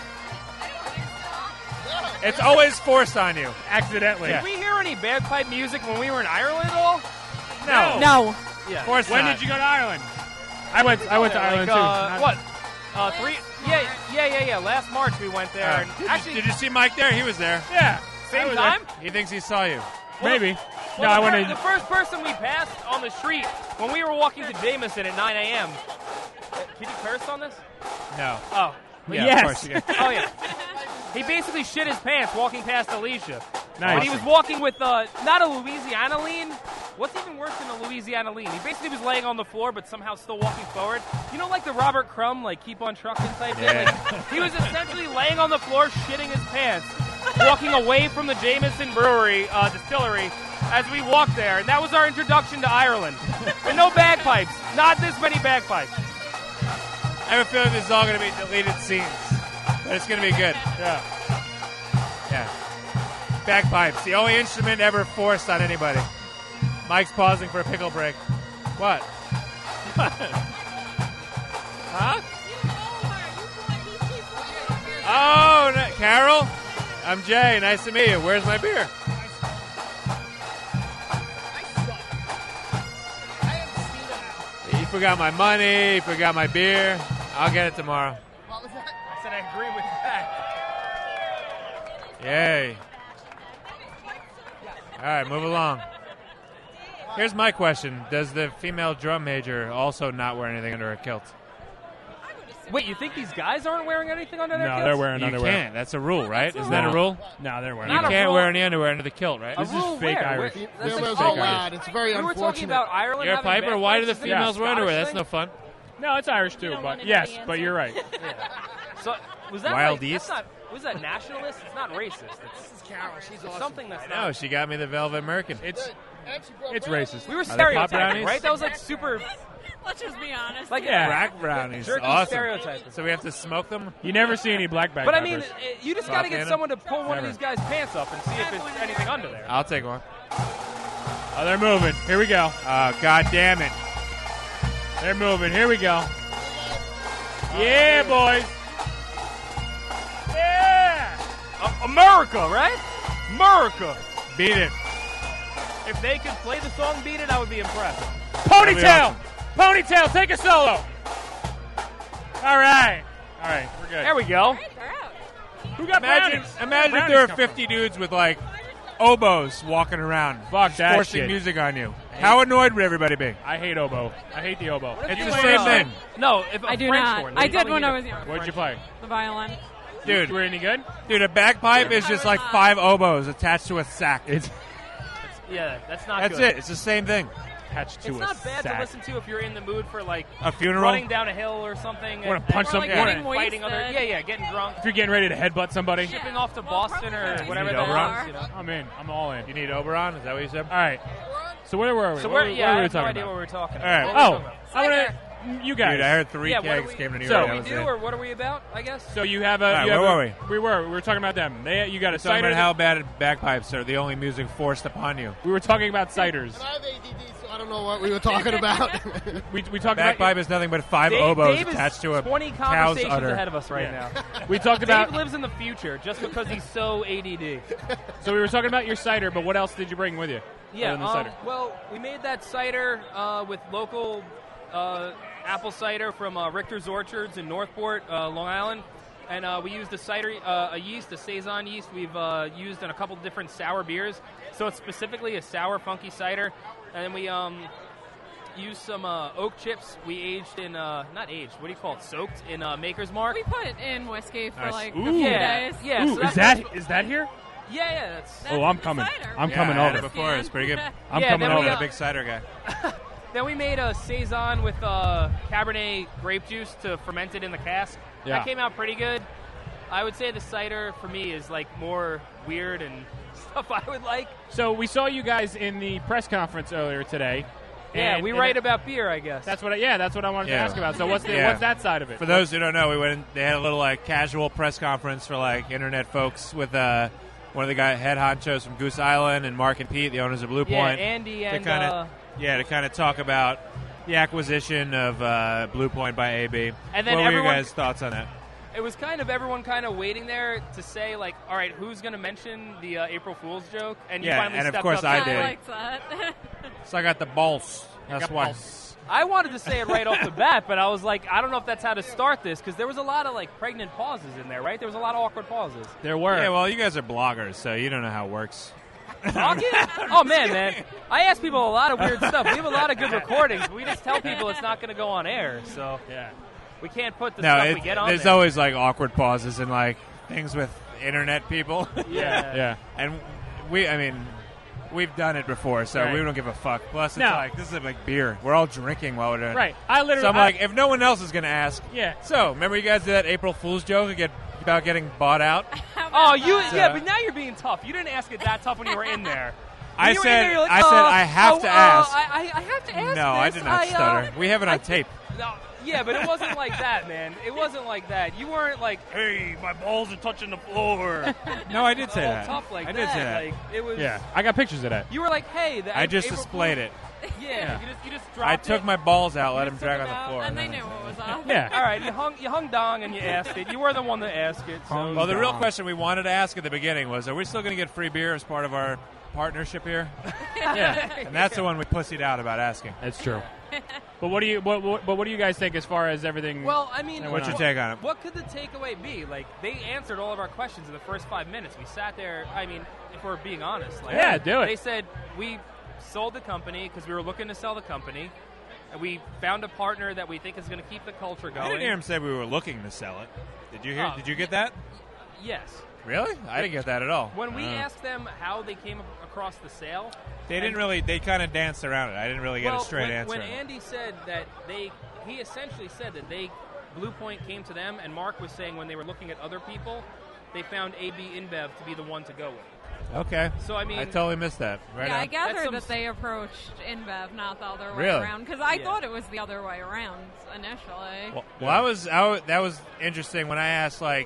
It's always forced on you. Accidentally. Did we hear any bagpipe music when we were in Ireland at all? No. No. Yeah. Of course When not. did you go to Ireland? I went. I went to Like, Ireland uh, too. Not- What? Uh, three? Yeah, yeah, yeah, yeah. Last March we went there. Uh, and did, actually, you, did you see Mike there? He was there. Yeah. I same was time. He thinks he saw you. Maybe. Well, no, I the, went fir- in. the first person we passed on the street when we were walking to Jameson at nine a.m. Uh, Can you curse on this? No. Oh. Yeah, Yes. of course you can. Oh, yeah. He basically shit his pants walking past Alicia. Nice. But he was walking with, uh, not a Louisiana lean. What's even worse than a Louisiana lean? He basically was laying on the floor, but somehow still walking forward. You know, like the Robert Crumb, like, keep on trucking type thing? Yeah. Like, he was essentially laying on the floor, shitting his pants. walking away from the Jameson Brewery uh, distillery as we walked there, and that was our introduction to Ireland. And no bagpipes, not this many bagpipes. I have a feeling this is all going to be deleted scenes, but it's going to be good. Yeah. Yeah. Bagpipes, the only instrument ever forced on anybody. Mike's pausing for a pickle break. What? Huh? Oh, no, Carol? I'm Jay. Nice to meet you. Where's my beer? You forgot my money. You forgot my beer. I'll get it tomorrow. What was that? I said I agree with that. Yay. All right, move along. Here's my question. Does the female drum major also not wear anything under a kilt? Wait, you think these guys aren't wearing anything under their No, kilts? they're wearing You underwear. can't. That's a rule, right? That's Isn't a that a rule. rule? No, they're wearing You Not a can't rule. wear any underwear under the kilt, right? A This is rule fake where? Irish. Where- Females That's are like- bad. It's very we were unfortunate. talking about Ireland. You're a having Piper. Why do the bagpipes. Is this a females wear underwear? Scottish That's no fun. No, it's Irish too, don't but wanna know yes, the but you're right. thing? So was that Wild like, East? That's not, was that nationalist? It's not racist. It's, This is Carol. She's it's awesome. something that's No, not. she got me the Velvet Merkin. It's And she broke it's bread. racist. We were Are they pop stereotyping, brownies? right? That was like super. Let's just be honest. Like Yeah. Black brownies. Jerky Awesome. stereotyping. So we have to smoke them? You never see any black bag But I mean, peppers. it- you just Soft got to get cannon? someone to pull one Never. of these guys' pants up and see if it's anything under there. I'll take one. Oh, they're moving. Here we go. Oh, God damn it. They're moving. Here we go. Yeah, boys. Yeah. Uh, America, right? America. Beat it. If they could play the song "Beat It," I would be impressed. Ponytail. Ponytail. Take a solo. All right. All right. We're good. There we go. Who got Imagine, brownies? imagine Where if there were brownies come fifty dudes with, like, oboes walking around. Fuck that forcing shit. music on you. How annoyed would everybody be? I hate oboe. I hate the oboe. It's You the play, same uh, thing. No, if a I do French not. horn. I They did probably when need I a- was younger. What'd you play? The violin. Dude, Were any good? dude, a bagpipe is I just was like not. five oboes attached to a sack. It's Yeah, that's not That's good. it. It's the same thing. attached to It's a not bad sack. to listen to if you're in the mood for like A funeral? running down a hill or something. Wanna and- punch and- something? yeah, Getting fighting other. wasted. Yeah, yeah, getting drunk, If you're getting ready to headbutt somebody, shipping off to Boston or probably whatever need that Oberon? is. You know? I'm in. I'm all in. You need Oberon? Is that what you said? All right. So where were we? So what, we're were- yeah, what I were we have no talking idea about? what we're talking All about. right. What were we Oh, talking about? I want to. You guys. Dude, I heard three Yeah, what do kegs we- came to New So York. what That we was do, it. or what are we about? I guess. So you have a. All right, you have where a- were we? were. We were talking about them. They. You got a We're talking cider. about how bad bagpipes are the only music forced upon you. we were talking about ciders. And I have A D D, so I don't know what we were talking about. We we talked Bagpipe about. is nothing but five Dave, oboes Dave is attached to a twenty cow's conversations udder. ahead of us right Yeah. now. We talked Dave about. lives in the future just because he's so A D D. So we were talking about your cider, but what else did you bring with you? Yeah, other than the um, cider? well, we made that cider uh, with local uh, apple cider from uh, Richter's Orchards in Northport, uh, Long Island. And uh, we used a cider, uh, a yeast, a Saison yeast we've uh, used in a couple different sour beers. So it's specifically a sour, funky cider. And then we um, used some uh, oak chips we aged in, uh, not aged, what do you call it, soaked in uh, Maker's Mark. We put in whiskey for Nice. like Ooh. a few Yeah, days. yeah. Ooh, so is that's- that is that here? Yeah, yeah, that's... That's Oh, I'm the coming. cider. I'm Yeah, coming I had over. it before. It's pretty good. I'm Yeah, coming then I'm we, over. a uh, big cider guy. Then we made a Saison with uh, Cabernet grape juice to ferment it in the cask. Yeah. That came out pretty good. I would say the cider for me is like more weird and stuff I would like. So we saw you guys in the press conference earlier today. Yeah, and- we and write it- about beer, I guess. That's what. I, yeah, that's what I wanted Yeah. to ask about. So what's the, Yeah. what's that side of it? For those who don't know, we went. In, they had a little like casual press conference for like internet folks with uh, one of the guy head honchos from Goose Island and Mark and Pete, the owners of Blue Yeah, Point. Andy to and, kinda, uh, yeah, to kind of talk about the acquisition of uh, Blue Point by A B. And then what were your everyone- guys' thoughts on that? It was kind of everyone kind of waiting there to say, like, all right, who's going to mention the uh, April Fool's joke? And you Yeah, finally and of stepped course up I to did. it. I liked that. So I got the balls. That's got why. balls. I wanted to say it right off the bat, but I was like, I don't know if that's how to start this, because there was a lot of, like, pregnant pauses in there, right? There was a lot of awkward pauses. There were. Yeah, well, you guys are bloggers, so you don't know how it works. Talking? Oh, man, man. I ask people a lot of weird stuff. We have a lot of good recordings, but we just tell people it's not going to go on air, so Yeah. we can't put the No, stuff it, we get on there's there. always like awkward pauses and like things with internet people. Yeah. Yeah. And we, I mean, we've done it before, so Right. we don't give a fuck. Plus, it's No. like this is like beer. We're all drinking while we're doing it. Right. I literally. So I'm I- like, if no one else is going to ask, Yeah. So remember, you guys did that April Fool's joke get, about getting bought out. I Oh, you So- yeah, but now you're being tough. You didn't ask it that tough when you were in there. When I you were said- in there, you're like, I said uh, I have oh, to uh, ask. I, I, I have to ask. No, I this. did not uh, stutter. We have it on tape. No, yeah, but it wasn't like that, man. It wasn't like that. You weren't like, "Hey, my balls are touching the floor." No, I did say all that. Tough like I that. did say that. Like, it was. Yeah, I got pictures of that. You were like, "Hey," the I just April displayed Fool- it. Yeah, you just you just dropped I it. took my balls out, let You him just drag took on them the floor. out, and they then- knew it was up. Yeah. All right, you hung you hung dong and you asked it. You were the one that asked it. So. Well, the real question we wanted to ask at the beginning was, are we still going to get free beer as part of our partnership here? Yeah. And that's the one we pussied out about asking. That's true. But what do you what, what but what do you guys think as far as everything? Well, I mean, What's your what- take on it? What could the takeaway be? Like, they answered all of our questions in the first five minutes. We sat there. I mean, if we're being honest, like, Yeah, do it. They said we sold the company because we were looking to sell the company, and we found a partner that we think is going to keep the culture going. I didn't hear him say we were looking to sell it. Did you hear? Oh. Did you get that? Yes. Really? I didn't get that at all. When we Uh, asked them how they came across the sale, they didn't and- really. They kind of danced around it. I didn't really get well, a straight when, answer. When on it. Andy said that they, he essentially said that they, Blue Point came to them, and Mark was saying when they were looking at other people, they found A B InBev to be the one to go with. Okay. So, I mean- I totally missed that. Right yeah, on. I gathered That's some that they approached InBev, not the other way Really? around, because I Yeah. thought it was the other way around initially. Well, well, I was, I was. That was interesting when I asked, like,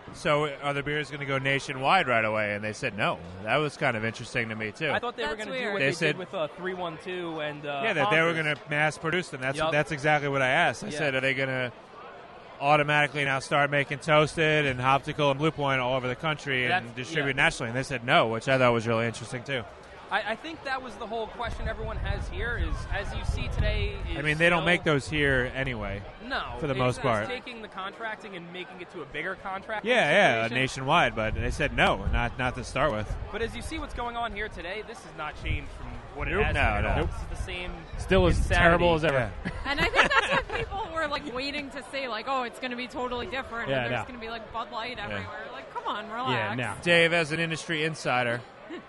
so are the beers going to go nationwide right away? And they said no. That was kind of interesting to me too. I thought they were That's going to do weird. what They they, said- did with uh, three one two and uh, yeah, that they were Honkers. going to mass produce them. That's Yup. that's exactly what I asked. I Yeah. said, are they going to automatically now start making Toasted and Hoptical and Blue Point all over the country and That's- distribute yeah. nationally? And they said no, which I thought was really interesting too. I, I think that was the whole question everyone has here is, as you see today, is, I mean, they don't you know, make those here anyway. No, for the it's most just part. taking the contracting and making it to a bigger contract. Yeah, yeah, situation. nationwide, but they said no, not not to start with. But as you see what's going on here today, this has not changed from what it Nope. has No, been at no. all. Nope. This is the same. Still as insanity. terrible as ever. And I think that's what people were like waiting to say, like, oh, it's going to be totally different. Yeah, and there's no. going to be like Bud Light everywhere. Like, come on, relax. Dave, as an industry insider,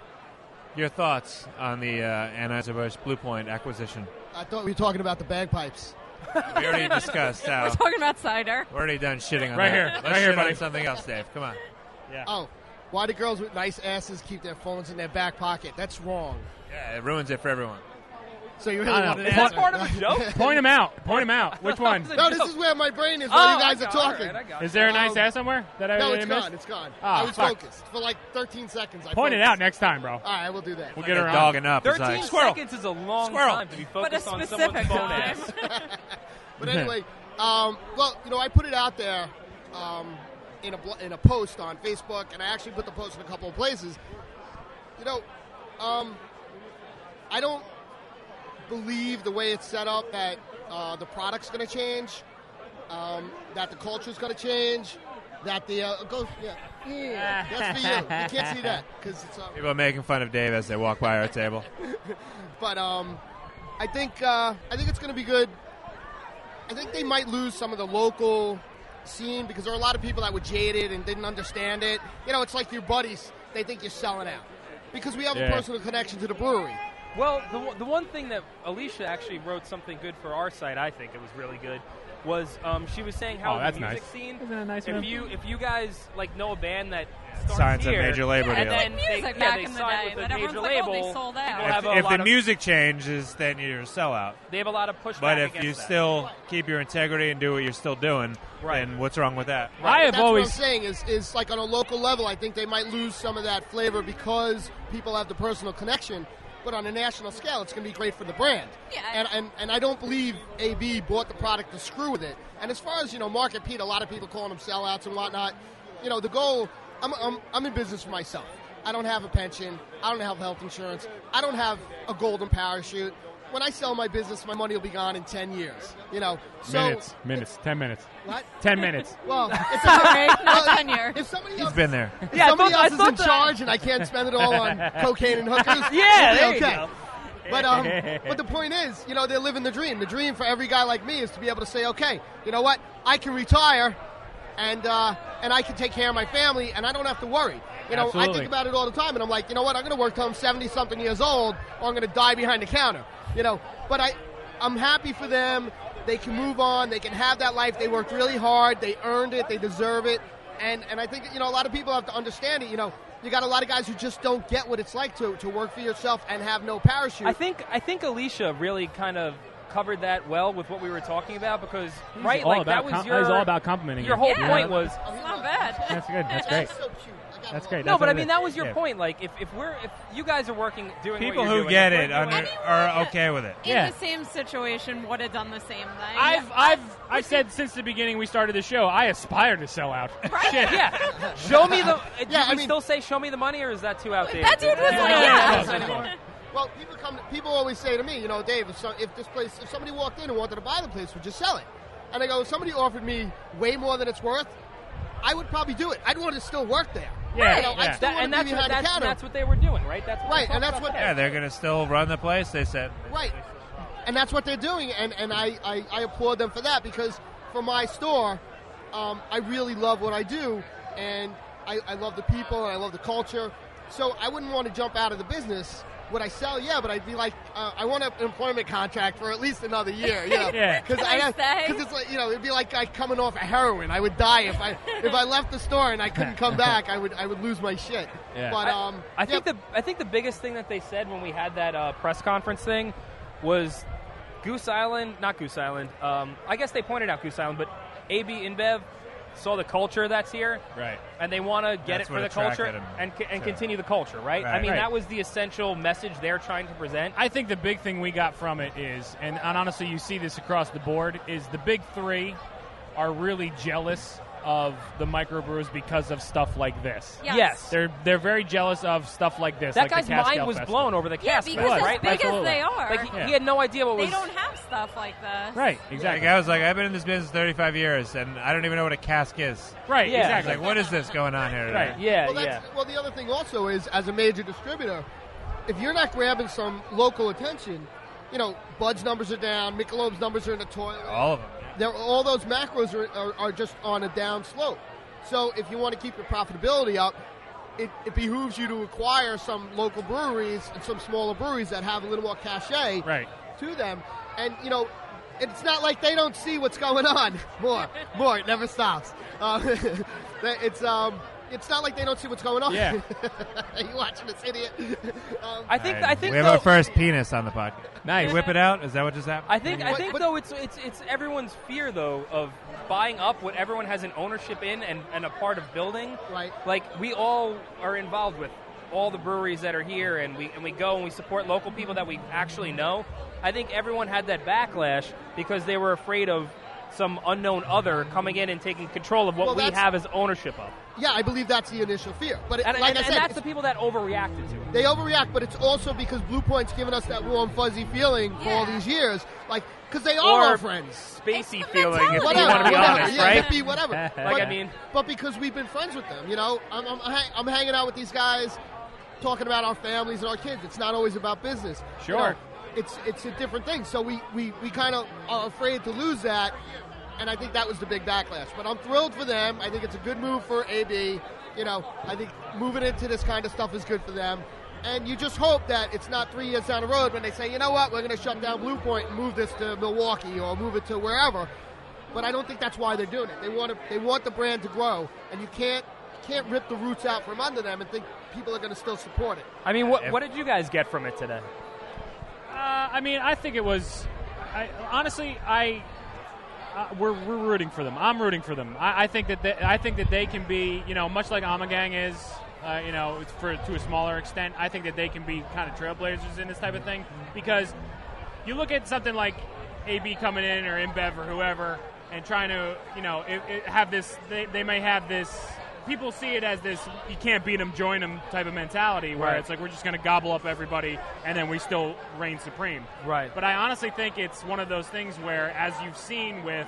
your thoughts on the uh, Anheuser-Busch Blue Point acquisition? I thought we were talking about the bagpipes. We already discussed how. We're talking about cider. We're already done shitting on Right that. here. Let's Right shit here, on buddy. something else, Dave. Come on. Yeah. Oh, why do girls with nice asses keep their phones in their back pocket? That's wrong. Yeah, it ruins it for everyone. So you really I don't want know. an Is that answer? part of a joke? Point 'em out. Point 'em out. Which one? No, this is where my brain is Oh, while you guys I are got it. talking. All right, I got it. Is there a nice Um, ass somewhere that I No, that it's I missed? gone. It's gone. Ah, I was fuck. focused for like thirteen seconds. I Point it focused. out next time, bro. All right, I will do that. We'll get around. Dogging up. It's Thirteen like, squirrel. seconds is a long Squirrel. time to be But a focused on specific someone's phone time. ass. But anyway, um, well, you know, I put it out there um, in a blo- in a post on Facebook, and I actually put the post in a couple of places. You know, um, I don't believe the way it's set up that uh, the product's going to change, um, that the culture's going to change, that the uh, go yeah, yeah, that's for you. You can't see that because it's. Uh, People are making fun of Dave as they walk by our table. but um, I think uh, I think it's going to be good. I think they might lose some of the local scene because there are a lot of people that were jaded and didn't understand it. You know, it's like your buddies; they think you're selling out because we have Yeah. a personal connection to the brewery. Well, the, one- the one thing that Alicia actually wrote something good for our site, I think it was really good, was um, she was saying how Oh, that's the music nice. scene. Isn't that nice of if him? you if you guys like know a band that starts Signs a here, major label and deal. then Like they, music yeah, back they in the sign day with a that major everyone's like, oh, label. they sold out. People If, have a if lot the of- music changes, then you're a sellout. they have a lot of pushback. But if against you that. still keep your integrity and do what you're still doing, then what's wrong with that? I have That's always. what I'm saying is, is like on a local level, I think they might lose some of that flavor because people have the personal connection. But on a national scale, it's going to be great for the brand. Yeah. And, and and I don't believe A B bought the product to screw with it. And as far as, you know, Mark and Pete, a lot of people calling them sellouts and whatnot. You know, the goal, I'm, I'm, I'm in business for myself. I don't have a pension. I don't have health insurance. I don't have a golden parachute. When I sell my business, my money will be gone in ten years. You know, so minutes. Minutes. Ten minutes. What? Ten minutes. Well, if Sorry, not well, ten years. If somebody He's else, been there. if Yeah, I somebody thought- I else is thought in that- charge and I can't spend it all on cocaine and hookers, Yeah, it'll there be you okay. go. But um, but the point is, you know, they're living the dream. The dream for every guy like me is to be able to say, okay, you know what, I can retire, and uh, and I can take care of my family, and I don't have to worry. You know, I Absolutely. think about it all the time, and I'm like, you know what, I'm going to work till I'm seventy something years old, or I'm going to die behind the counter. You know, but I, I'm happy for them. They can move on. They can have that life. They worked really hard. They earned it. They deserve it. And and I think, you know, a lot of people have to understand it. You know, you got a lot of guys who just don't get what it's like to, to work for yourself and have no parachute. I think I think Alicia really kind of covered that well with what we were talking about because He's right all like about that was com- your it was all about complimenting your you. whole Yeah. point was It's not bad. That's good. That's great. so cute. That's great. no, That's but what I it mean is. that was your Yeah. point. Like if, if we're if you guys are working doing People what you're who doing, get if we're it under, doing- are okay with it. In Yeah. the same situation, would have done the same thing. I've I've I've said since the beginning we started the show, I aspire to sell out. Shit. yeah, show me the. Do Yeah, I we mean- still say show me the money, or is that too outdated? That dude was like, yeah. Well, people come. People always say to me, you know, Dave, if, so, if this place, if somebody walked in and wanted to buy the place, would you sell it? And I go, if somebody offered me way more than it's worth, I would probably do it. I'd want to still work there. Yeah, You know, yeah. I'd still That- want and to that's be what, behind the that's, counter. that's what they were doing, right? That's what Right, we and talked that's about what- today. Yeah, they're going to still run the place. They said. Right. And that's what they're doing, and, and I, I, I applaud them for that because for my store, um, I really love what I do, and I, I love the people, and I love the culture. So I wouldn't want to jump out of the business. Would I sell? Yeah, but I'd be like, uh, I want an employment contract for at least another year. You know? Yeah. Because Can I stay? Because it's like, you know, it'd be like I coming off of heroin. I would die if I if I left the store and I couldn't come back. I would I would lose my shit. Yeah. But um, I think the I think the biggest thing that they said when we had that uh, press conference thing was Goose Island, not Goose Island. Um, I guess they pointed out Goose Island, but A B InBev saw the culture that's here, Right. and they want to get That's it for what the culture attracted 'em and co- and to- continue the culture, right? I Right. mean, Right. that was the essential message they're trying to present. I think the big thing we got from it is, and, and honestly, you see this across the board, is the big three are really jealous of the microbrewers because of stuff like this. Yes. Yes. They're they're very jealous of stuff like this. That like guy's the Cascale mind was Festival. blown over the Yeah, cast because fest, as right? big as Absolutely. they are, Like he, Yeah. he had no idea what they was. don't have stuff like this. Right, Like, exactly. I was like, I've been in this business thirty-five years, and I don't even know what a cask is. Right, Yeah. It's exactly. like, what is this going on here today? Right. Yeah, Well, yeah. that's, well, the other thing also is, as a major distributor, if you're not grabbing some local attention, you know, Bud's numbers are down, Michelob's numbers are in the toilet. All of them. They're, all those macros are, are, are just on a down slope. So if you want to keep your profitability up, it, it behooves you to acquire some local breweries and some smaller breweries that have a little more cachet Right. to them. And, you know, it's not like they don't see what's going on. More, more, it never stops. Uh, it's um, it's not like they don't see what's going on. Yeah. Are you watching this idiot? um, I think. All right, I think we have though, our first penis on the podcast. Nice. You whip it out? Is that what just happened? I think. I But- think but- though it's it's it's everyone's fear though of buying up what everyone has an ownership in and, and a part of building. Right. Like we all are involved with all the breweries that are here, and we and we go and we support local people that we actually know. I think everyone had that backlash because they were afraid of some unknown other coming in and taking control of what Well, we that's- have as ownership of. Yeah, I believe that's the initial fear. But it, And, like and, I and said, that's it's- the people that overreacted to it. they overreact, but it's also because Blue Point's given us that warm, fuzzy feeling for all Yeah. these years. Like, because they are Or our friends. Spacey It's the feeling, if you mentality. want to be whatever, honest, yeah, right? hippie, whatever. Like, but, I mean- but because we've been friends with them, you know, I'm, I'm, hang- I'm hanging out with these guys, talking about our families and our kids. It's not always about business. You Sure. know, it's it's a different thing. So we, we, we kind of are afraid to lose that, and I think that was the big backlash. But I'm thrilled for them. I think it's a good move for A B. You know, I think moving into this kind of stuff is good for them. And you just hope that it's not three years down the road when they say, you know what, we're going to shut down Blue Point and move this to Milwaukee or move it to wherever. But I don't think that's why they're doing it. They want to, they want the brand to grow, and you can't can't rip the roots out from under them and think people are going to still support it. I mean, what what did you guys get from it today? Uh, I mean, I think it was. I, honestly, I uh, we're we're rooting for them. I'm rooting for them. I, I think that they, I think that they can be, you know, much like Amagang is, uh, you know, for to a smaller extent. I think that they can be kind of trailblazers in this type of thing because you look at something like A B coming in or InBev or whoever and trying to, you know, it, it have this. They, they may have this. People see it as this you can't beat them, join them type of mentality where Right. it's like we're just going to gobble up everybody and then we still reign supreme. Right. But I honestly think it's one of those things where, as you've seen with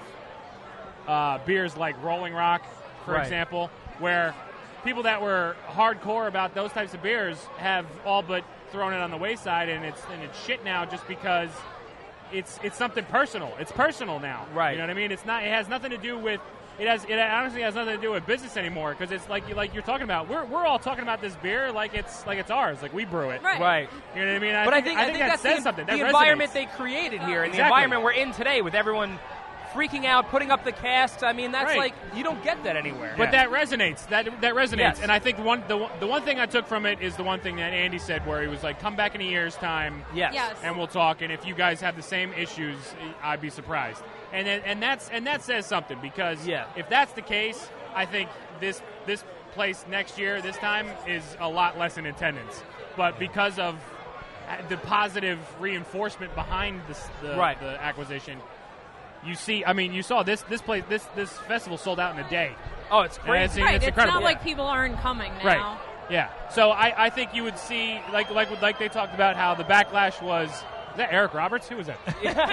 uh, beers like Rolling Rock, for Right. example, where people that were hardcore about those types of beers have all but thrown it on the wayside, and it's and it's shit now just because it's it's something personal. It's personal now. Right. You know what I mean? It's not. It has nothing to do with. It has. It honestly has nothing to do with business anymore because it's like like you're talking about. We're we're all talking about this beer like it's like it's ours. Like we brew it. Right. Right. You know what I mean? But I think, I think, that that's says the, something. the That environment resonates. they created here and the Exactly. environment we're in today with everyone freaking out, putting up the casks. I mean, that's Right. like you don't get that anywhere. But that resonates. That that resonates. Yes. And I think the one the, one- the one thing I took from it is the one thing that Andy said, where he was like, "Come back in a year's time, Yes. Yes. and we'll talk. And if you guys have the same issues, I'd be surprised." And then, and that's and that says something, because Yeah. if that's the case, I think this this place next year, this time, is a lot less in attendance. But because of the positive reinforcement behind this, the, Right. the acquisition, you see, I mean, you saw this this place this this festival sold out in a day. Oh, it's And crazy. it's, Right, it's it's incredible. not like people aren't coming now. Right. Yeah. So I, I think you would see, like like like they talked about how the backlash was. Is that Eric Roberts? Who was that?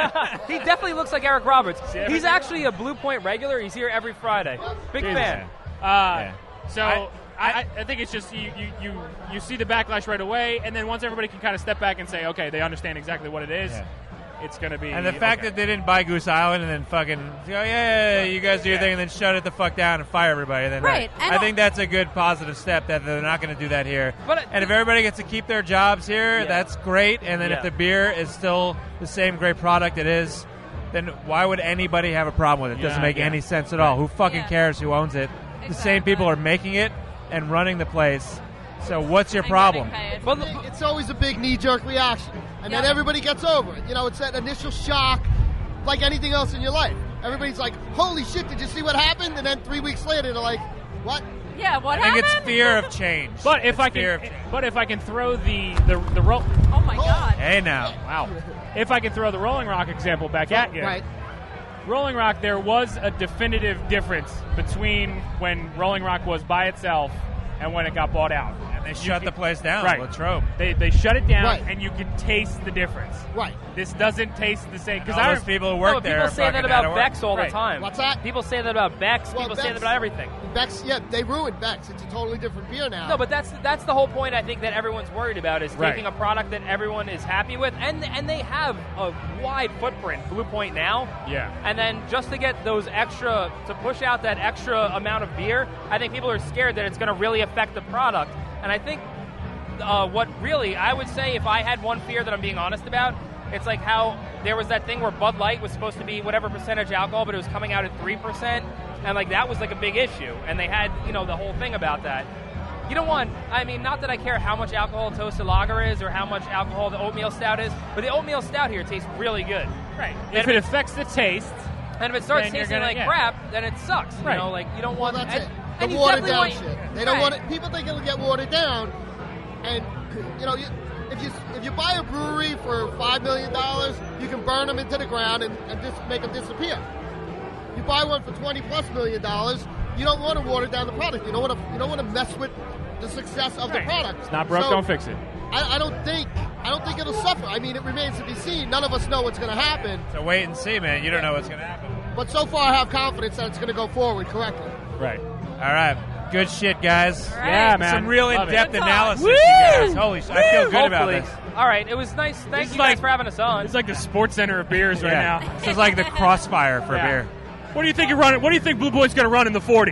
He definitely looks like Eric Roberts. See, He's actually a Blue Point regular. He's here every Friday. Big Jesus. fan. Uh, So I- I, I, I think it's just you, you, you, you see the backlash right away, and then once everybody can kind of step back and say, okay, they understand exactly what it is, Yeah. it's going to be. And the fact okay. that they didn't buy Goose Island and then fucking go, yeah, yeah, yeah, you guys do your thing, and then shut it the fuck down and fire everybody. And then Right, I, and I think that's a good positive step that they're not going to do that here. But it- and if everybody gets to keep their jobs here, Yeah. that's great. And then Yeah. if the beer is still the same great product it is, then why would anybody have a problem with it? It doesn't Yeah, make yeah. any sense at all. Who fucking Yeah. cares who owns it? The same Exactly. people are making it and running the place. So what's your And problem? getting paid. Well, it's always a big knee-jerk reaction, and then Yeah. everybody gets over it. You know, it's that initial shock, like anything else in your life. Everybody's like, "Holy shit! Did you see what happened?" And then three weeks later, they're like, "What?" Yeah, what I think happened? it's fear of change. But if It's I fear of can, change. but if I can throw the the the roll, Oh my god. Hey now. wow, if I can throw the Rolling Rock example back at you, Right. Rolling Rock, there was a definitive difference between when Rolling Rock was by itself and when it got bought out. And they shut the place down. Right. Latrobe. They they shut it down, Right. and you can taste the difference. Right. This doesn't taste the same because All I those people who work No, there people are say that fucking about out of work. Bex all Right. the time. What's that? People say that about Bex. Well, people say that Bex- about everything. Bex, yeah, they ruined Bex. It's a totally different beer now. No, but that's that's the whole point. I think that everyone's worried about is Right. taking a product that everyone is happy with, and and they have a wide footprint, Blue Point now. Yeah. And then just to get those extra, to push out that extra amount of beer, I think people are scared that it's going to really affect the product. And I think uh, what really, I would say, if I had one fear that I'm being honest about, it's like how there was that thing where Bud Light was supposed to be whatever percentage alcohol, but it was coming out at three percent, and like that was like a big issue. And they had, you know, the whole thing about that. You don't want, I mean, not that I care how much alcohol Toasted Lager is or how much alcohol the Oatmeal Stout is, but the Oatmeal Stout here tastes really good. Right. And If it affects the taste, And if it starts Then you're tasting gonna- like yeah. crap, then it sucks. Right. You know, like you don't Well, want that's and, it. and The you watered definitely down want- shit. They don't Right. want it. People think it'll get watered down, and you know, you, if you if you buy a brewery for five million dollars, you can burn them into the ground and, and just make them disappear. You buy one for twenty plus million dollars, you don't want to water down the product. You don't want to you don't want to mess with the success of Right. the product. it's not broke, So, don't fix it. I, I don't think I don't think it'll suffer. I mean, it remains to be seen. None of us know what's going to happen, So wait and see, man. You don't know what's going to happen. but so far I have confidence that it's going to go forward correctly. Right. All right. Good shit, guys. All right. Yeah, man. Some real Love it. in-depth Good talk. analysis, Woo! you guys. Holy shit. I feel good about Hopefully. this. All right, it was nice. Thank is you guys like- for having us on. It's like the sports center of beers right Yeah. now. This is like the crossfire for Yeah. beer. What do you think you're running? What do you think Blue Boy's going to run in the forty?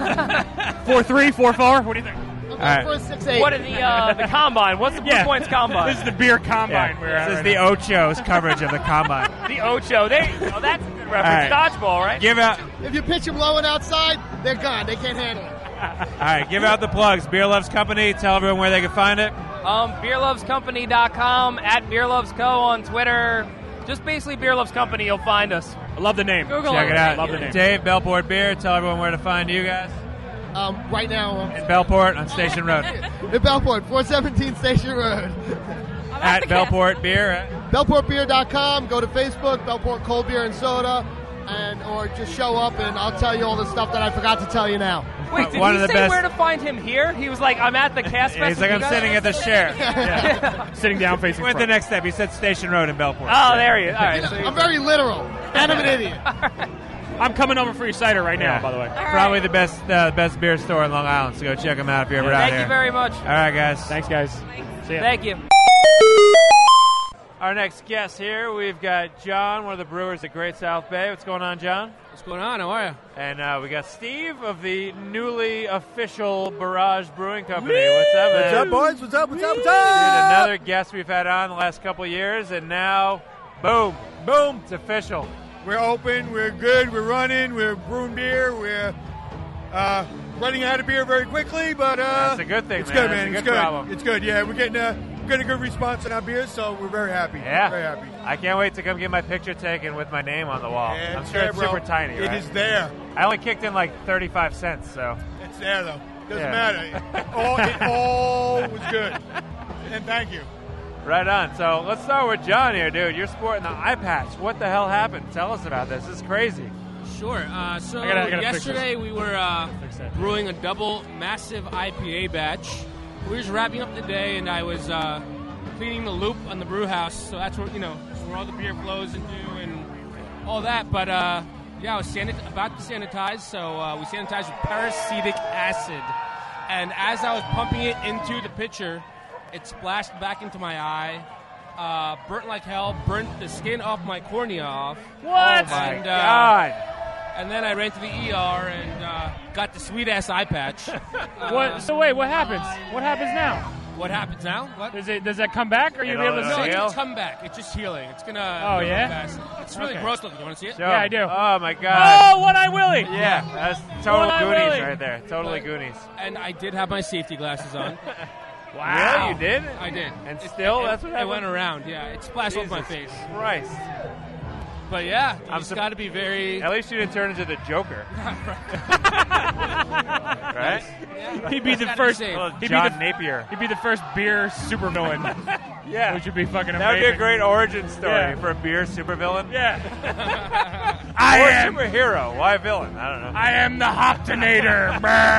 four three, four four. What do you think? I'm right. going for a six eight. What are the uh, the combine? What's the Blue Yeah. Points combine? This is the beer combine. Yeah. We're at This is right the now. Ocho's coverage of the combine. the Ocho. There you go. That's a good reference. All right. Dodgeball, right? Give out. If you pitch them low and outside, they're gone. They can't handle it. All right. Give out the plugs. Beer Loves Company. Tell everyone where they can find it. Um, beer loves company dot com, at Beer Loves Co on Twitter. Just basically Beer Loves Company, you'll find us. I love the name. Google Check it out. Love the name. Dave, Bellport Beer. Tell everyone where to find you guys. Um, right now, um, In Bellport on Station Road. in Bellport, four seventeen Station Road. At Bellport Beer. at- Bellport Beer dot com. Go to Facebook, Bellport Cold Beer and Soda, and or just show up and I'll tell you all the stuff that I forgot to tell you now. Wait, did One he of the say best- where to find him here? He was like, I'm at the Cast Fest. He's like, with I'm you sitting guys." at the share. Yeah. Sitting down facing Went the front. next step. He said Station Road in Bellport. Oh, there he is. All right. so I'm he's- very literal, and I'm an idiot. I'm coming over for your cider right now, Yeah. by the way. All right. Probably the best uh, best beer store in Long Island, so go check them out if you're ever out Thank here. you very much. All right, guys. Thanks, guys. See ya. Thank you. Our next guest here, we've got John, one of the brewers at Great South Bay. What's going on, John? What's going on? How are you? And uh, we got Steve of the newly official Barrage Brewing Company. What's up, man? What's up, boys? What's up? What's up? What's Dude, up? another guest we've had on the last couple of years, and now, boom, boom, it's official. We're open. We're good. We're running. We're brewing beer. We're uh, running out of beer very quickly, but uh, That's a good thing, It's man. good, That's man. a It's good good. problem. It's good. Yeah, we're getting a we're getting a good response on our beers, so we're very happy. Yeah. very happy. I can't wait to come get my picture taken with my name on the wall. Yeah, I'm it's sure there, it's bro. super tiny, It right? is there. I only kicked in like thirty-five cents, so. It's there though. Doesn't Yeah. matter. It all, it all was good. And thank you. Right on. So let's start with John here, dude. You're sporting the eye patch. What the hell happened? Tell us about this. This is crazy. Sure. Uh, so I gotta- I gotta fix yesterday this. we were uh, brewing a double massive I P A batch. We were just wrapping up the day, and I was uh, cleaning the loop on the brew house. So that's where you know that's where all the beer flows into and all that. But uh, yeah, I was sanit- about to sanitize, so uh, we sanitized with peracetic acid. And as I was pumping it into the pitcher, it splashed back into my eye. Uh, burnt like hell. Burnt the skin off my cornea off. What? Oh, my and, God. And then I ran to the E R and uh, got the sweet ass eye patch. Uh, What? So wait, what happens? What happens now? What happens now? What? Does it? Does that come back? Or are you It'll- able to no, see it's it? gonna come back. It's just healing. It's gonna. Oh, go yeah? Fast. It's really Okay. gross looking. You want to see it? Show Yeah, I him. do. Oh, my God. Oh, One Eye Willie. Yeah, that's total One Eye Goonies Willie. right there. Totally But- Goonies. And I did have my safety glasses on. Wow. Really? You did? I did. And It- still, it, that's what it happened? went around. Yeah, it splashed off my Jesus face. Christ. But yeah, you I'm just sup- got to be very. At least you didn't turn into the Joker. Right? He'd be the Gotta first. be safe. Well, he'd John be the, Napier. He'd be the first beer supervillain. Yeah. Which would be fucking amazing. That would be a great origin story Yeah. for a beer supervillain. Yeah. I I or am- superhero. Why villain? I don't know. I am the Hoptonator.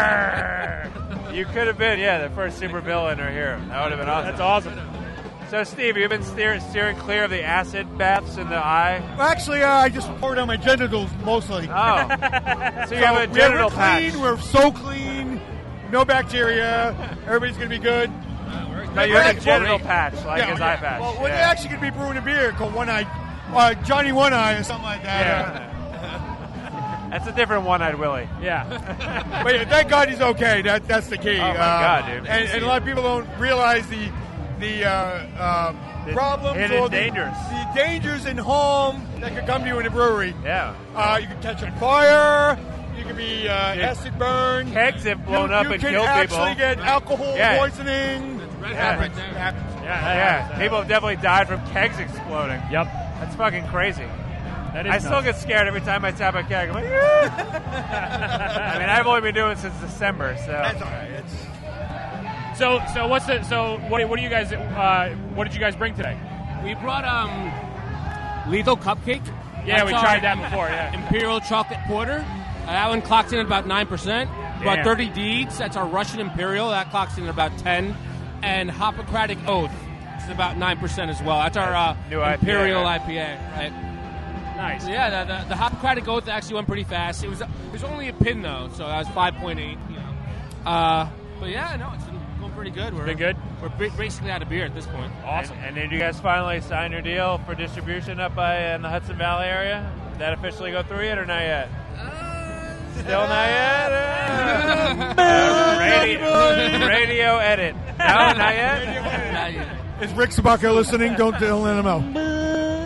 Brrr. You could have been, yeah, the first supervillain or hero. That would have been awesome. That's awesome. So, Steve, you've been steer- steering clear of the acid baths in the eye. Well, actually, uh, I just poured on my genitals mostly. Oh. So you have a we're- genital we're patch. clean. We're so clean. No bacteria. Everybody's going to be good. No, you have a Well, genital well, patch, like yeah, his yeah. eye patch. Well, we're Yeah. actually going to be brewing a beer called One Eye, uh, Johnny One Eye or something like that. Yeah. That's a different one-eyed Willie. Yeah. Uh, but yeah, thank God he's okay. That that's the key. Oh, my Uh, God, dude. And, and a lot of people don't realize the the uh, uh, The problems hidden or the dangers. the dangers in harm that could come to you in a brewery. Yeah. Uh, you can catch on fire. You can be uh, Yeah. acid burned. Kegs have blown you, up you and can killed people. actually get alcohol Yeah. poisoning. Red Yeah. happens. Happens. Yeah, yeah. People have definitely died from kegs exploding. Yep. That's fucking crazy. That is I still nuts. get scared every time I tap a keg. I'm like, "Yeah." I mean, I've only been doing it since December, so. That's all right. It's, So, so what's the? So, what? What do you guys? Uh, what did you guys bring today? We brought um, Lethal Cupcake. Yeah, That's we our tried that before. Yeah. Imperial Chocolate Porter. Uh, that one clocks in at about nine percent. About Damn. thirty deeds. That's our Russian Imperial. That clocks in at about ten. And Hippocratic Oath. It's about nine percent as well. That's our uh, New I P A, Imperial right? I P A. Right? Nice. So yeah, the, the, the Hippocratic Oath actually went pretty fast. It was it was only a pin though, so that was five point eight. You know. Uh, but yeah, no, it's been going pretty good. We're Been good? We're ba- basically out of beer at this point. Awesome. And, and did you guys finally sign your deal for distribution up by in the Hudson Valley area? Did that officially go through yet or not yet? Still not yet? Uh, radio, radio edit. No, not yet? Not yet. is Rick Sabaka listening? Don't, don't let him know.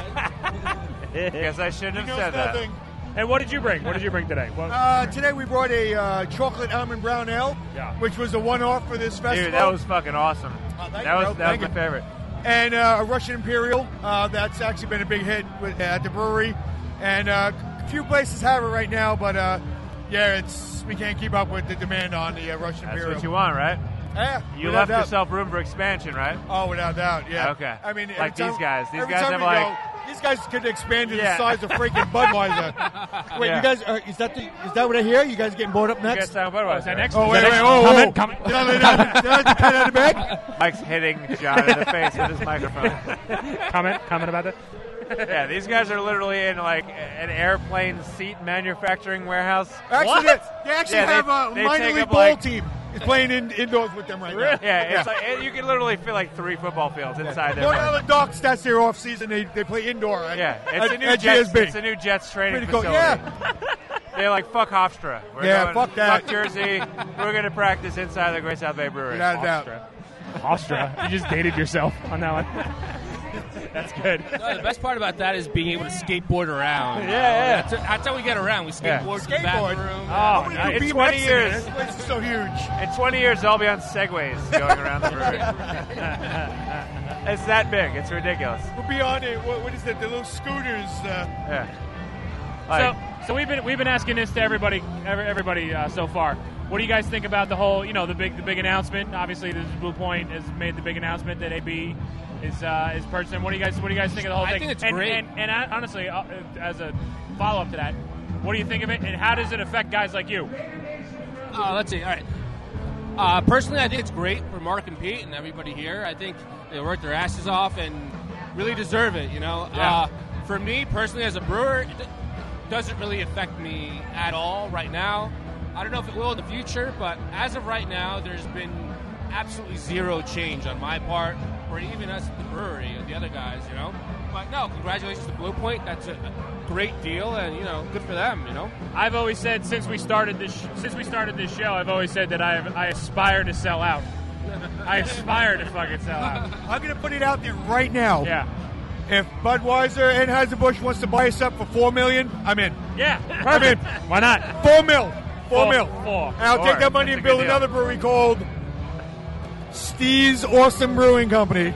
Guess I shouldn't have He knows said that. nothing. And what did you bring? What did you bring today? What, Uh, today we brought a uh, chocolate almond brown ale, Yeah. which was a one-off for this festival. Dude, that was fucking awesome. Oh, thank that you, was bro. that was Thank my you. favorite. And uh, a Russian Imperial. Uh, that's actually been a big hit with, at the brewery. And uh, a few places have it right now, but uh, yeah, it's we can't keep up with the demand on the uh, Russian That's Imperial. what you want, right? Yeah, You without left doubt. yourself room for expansion, right? Oh, without doubt, yeah. Okay. I mean, every like time- these guys. These every guys time have we like. go, these guys could expand to Yeah. the size of freaking Budweiser. Wait, Yeah. you guys, are, is that the, is that what I hear? You guys getting bought up You next? guys sound Budweiser. is that next? Oh, Is wait, that wait, next? whoa, whoa, Comment, whoa. comment. Did I lay down, did I let the cat out of the bag? Mike's hitting John in the face with his microphone. comment, comment about that. Yeah, these guys are literally in like an airplane seat manufacturing warehouse. Actually, they, they actually Yeah, they- have a they minor take league up, ball like- team. Is playing in, indoors with them right now. Yeah, it's like you can literally feel like three football fields inside there. Long Island Docks, that's their off season. They, they play indoor. Right? Yeah, it's at, a new at Jets. G S B. It's a new Jets training Pretty cool. facility. Yeah. They're like fuck Hofstra. We're Yeah, going, fuck that. Fuck Jersey. We're going to practice inside the Great South Bay Brewery. Without a doubt. Hofstra. You just dated yourself on that one. That's good. No, the best part about that is being able to skateboard around. Yeah, yeah. That's, that's how we get around. We skateboard to the Skateboard. bathroom. Oh, Yeah. nice. in twenty years. This place is so huge. In twenty years, I'll be on Segways going around the brewery. It's that big. It's ridiculous. We'll be on it. What, what is that? The little scooters. Uh, Yeah. So, so we've been we've been asking this to everybody every, everybody uh, so far. What do you guys think about the whole, you know, the big the big announcement? Obviously, this Blue Point has made the big announcement that A B is uh, is purchasing. What do you guys What do you guys think of the whole I thing? think it's and, great. And, and, uh, honestly, uh, as a follow up to that, what do you think of it? And how does it affect guys like you? Uh, let's see. All right. Uh, personally, I think it's great for Mark and Pete and everybody here. I think they work their asses off and really deserve it. You know, Yeah. uh, for me personally, as a brewer, it d- doesn't really affect me at all right now. I don't know if it will in the future, but as of right now, there's been absolutely zero change on my part, or even us at the brewery, or the other guys. You know, but no, congratulations to Blue Point. That's a, a great deal, and you know, good for them. You know. I've always said since we started this since we started this show, I've always said that I I aspire to sell out. I aspire to fucking sell out. I'm going to put it out there right now. Yeah. If Budweiser and Anheuser-Busch wants to buy us up for four million, I'm in. Yeah, I'm in. Why not? Four mil. Four, Four- mil. four. And I'll Four. take that money That's and a build good deal. another brewery called Steve's Awesome Brewing Company.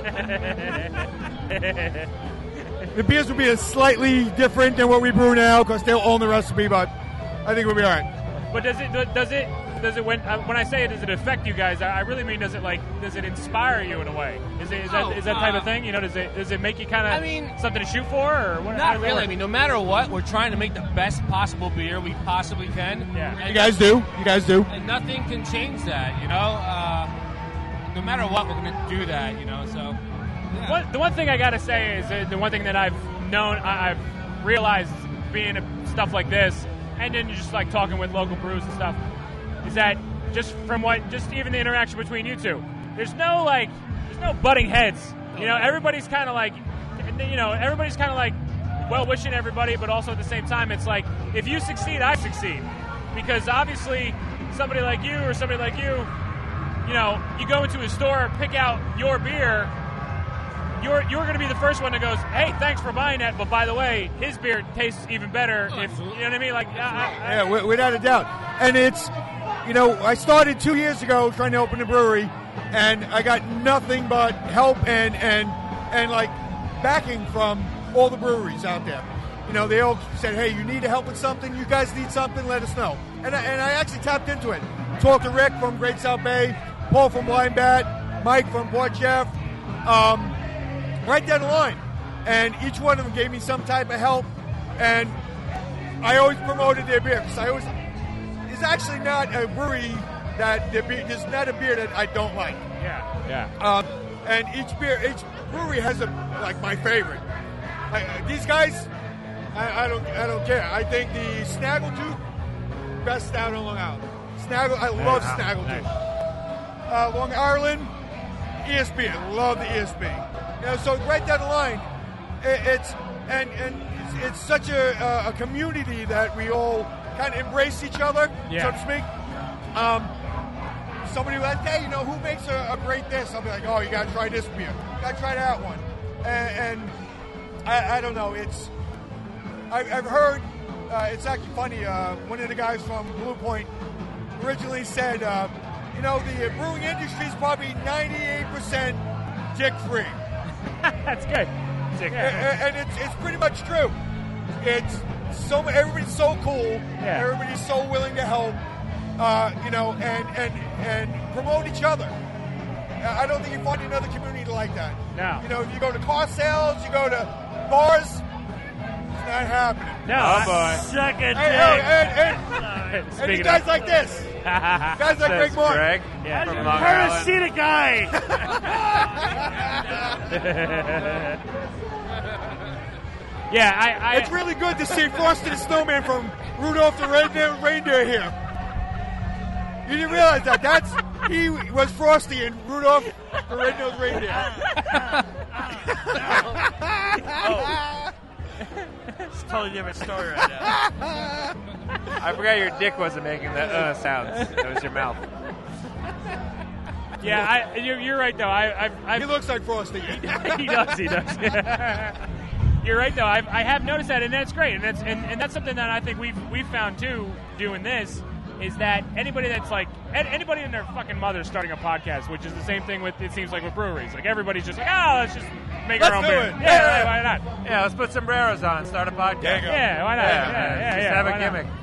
The beers will be a slightly different than what we brew now because they'll own the recipe, but I think we'll be all right. But does it does it does it when uh, when I say it, does it affect you guys? I I really mean, does it like does it inspire you in a way? Is it is that Oh, is that type uh, of thing? You know, does it does it make you kind of I mean- something to shoot for, or what? how Not does it really. work? I mean, no matter what, we're trying to make the best possible beer we possibly can. Yeah. And You guys do. You guys do. And nothing can change that, you know? Uh, no matter what, we're going to do that, you know? So, One, the one thing I gotta say is uh, the one thing that I've known, I, I've realized being a, stuff like this, and then just like talking with local brews and stuff, is that just from what, just even the interaction between you two, there's no like, there's no butting heads. You know, everybody's kind of like, you know, everybody's kind of like well wishing everybody, but also at the same time, it's like if you succeed, I succeed, because obviously somebody like you or somebody like you, you know, you go into a store, pick out your beer. You're you're going to be the first one that goes, hey, thanks for buying that, but by the way, his beer tastes even better. If you know what I mean, like, I, I, Yeah, wi- without a doubt. And it's, you know, I started two years ago trying to open a brewery, and I got nothing but help and and and like backing from all the breweries out there. You know, they all said, hey, you need help with something, you guys need something, let us know. And I, and I actually tapped into it. Talked to Rick from Great South Bay, Paul from Blind Bat, Mike from Port Jeff, um, right down the line. And each one of them gave me some type of help, and I always promoted their beer because I always. It's actually not a brewery that their beer, there's not a beer that I don't like. Yeah, yeah. Um, and each beer, each brewery has a like my favorite. I, these guys, I, I don't, I don't care. I think the Snaggletooth best stout on Long Island. Snaggle, I love Wow, Snaggletooth. nice. Uh, Long Island, E S B. I love the E S B. You know, so right down the line, it, it's and and it's, it's such a, a, a community that we all kind of embrace each other, Yeah. so to speak. Um, somebody will ask, hey, you know, who makes a, a great this? I'll be like, oh, you got to try this beer. You got to try that one. And, and I, I don't know. It's I, I've heard. Uh, it's actually funny. Uh, one of the guys from Blue Point originally said, uh, you know, the brewing industry is probably ninety-eight percent dick-free. That's good. Dick. And, and it's it's pretty much true. It's so everybody's so cool. Yeah. Everybody's so willing to help. Uh, you know, and, and and promote each other. I don't think you find another community like that. No. You know, you go to car sales, you go to bars, it's not happening. No. Oh, boy. Suck it, Hey, hey, and, and, and Speaking you guys of- like this. Guys like Says Greg Moore. Greg, yeah, from Long Parasitic Island. Yeah, I, I. It's really good to see Frosty the Snowman from Rudolph the Red-Nosed Reindeer here. You didn't realize that. That's he was Frosty in Rudolph the Red-Nosed Reindeer. It's a totally different story right now. I forgot your dick wasn't making the uh sounds. It was your mouth. Yeah, I, you're, you're right though. I, I've, I've, he looks like Frosty. he does. He does. You're right though. I've, I have noticed that, and that's great. And that's and, and that's something that I think we've we've found too doing this is that anybody that's like anybody and their fucking mother starting a podcast, which is the same thing with it seems like with breweries. Like everybody's just like, oh, let's just make Let's our own do beer. it. Yeah, Yeah. why, why not? Yeah, let's put sombreros on and start a podcast. There you go. Yeah, why not? Yeah, yeah, yeah, Just yeah, have why a not? gimmick.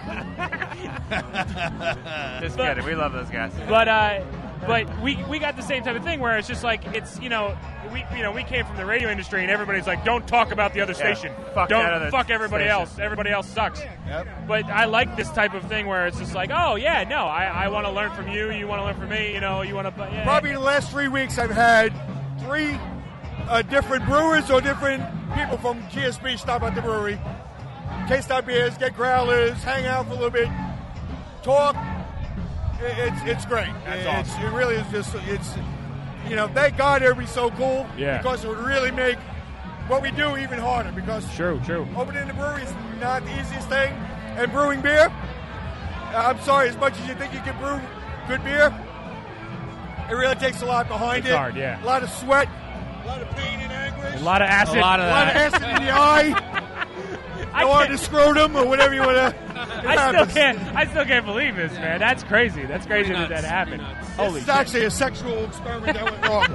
Just But- kidding. We love those guys. But uh, but we we got the same type of thing where it's just like it's you know we you know we came from the radio industry and everybody's like, don't talk about the other Yeah, station. fuck don't that other fuck everybody station. else. Everybody else sucks. Yep. But I like this type of thing where it's just like, oh yeah, no, I, I want to learn from you. You want to learn from me. You know, you want to. Yeah. Probably the last three weeks I've had three uh, different brewers or different people from G S B stop at the brewery, taste our beers, get growlers, hang out for a little bit, talk. It- It's it's great. That's it's, awesome. It really is just it's you know thank God everybody's so cool Yeah. because it would really make what we do even harder because True, true. opening the brewery is not the easiest thing, and brewing beer. uh, I'm sorry, as much as you think you can brew good beer, it really takes a lot behind It's it. hard, yeah. A lot of sweat, a lot of pain and anguish, A lot of acid. a lot of, acid in the eye. I Go on can't- the scrotum or whatever you want to. I still can't. I still can't believe this, man. That's crazy. That's crazy that that happened. Holy This is shit. actually a sexual experiment that went wrong.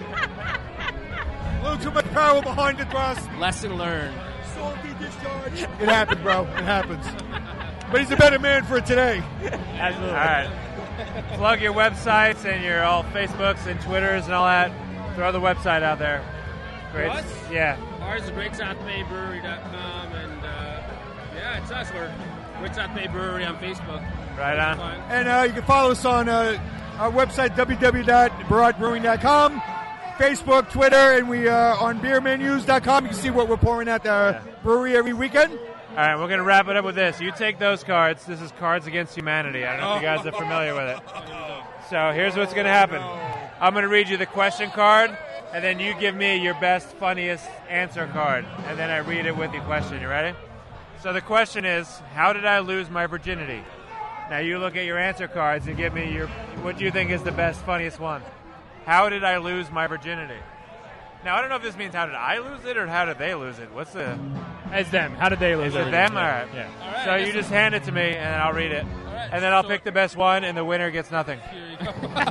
A little too much power behind the thrust. Lesson learned. Salty discharge. It happened, bro. It happens. But he's a better man for it today. Absolutely. All right. Plug your websites and your all Facebooks and Twitters and all that. Throw the website out there. Great. Us? Yeah. Ours is great south bay brewery dot com, and uh, yeah, it's us. We're Great South Bay Brewery on Facebook. Right on. And uh, you can follow us on uh, our website, w w w dot barrage brewing dot com, Facebook, Twitter, and we are on beer menus dot com. You can see what we're pouring at the brewery every weekend. All right, we're going to wrap it up with this. You take those cards. This is Cards Against Humanity. I don't know if you guys are familiar with it. So here's what's going to happen. I'm going to read you the question card, and then you give me your best, funniest answer card, and then I read it with your question. You ready? So the question is, how did I lose my virginity? Now you look at your answer cards and give me your what do you think is the best, funniest one. How did I lose my virginity? Now I don't know if this means how did I lose it or how did they lose it. What's the? As them. How did they lose Is it? it them? All right. Yeah. All right, So I you guess just hand it to me and then I'll read it, and then I'll pick the best one, and the winner gets nothing. All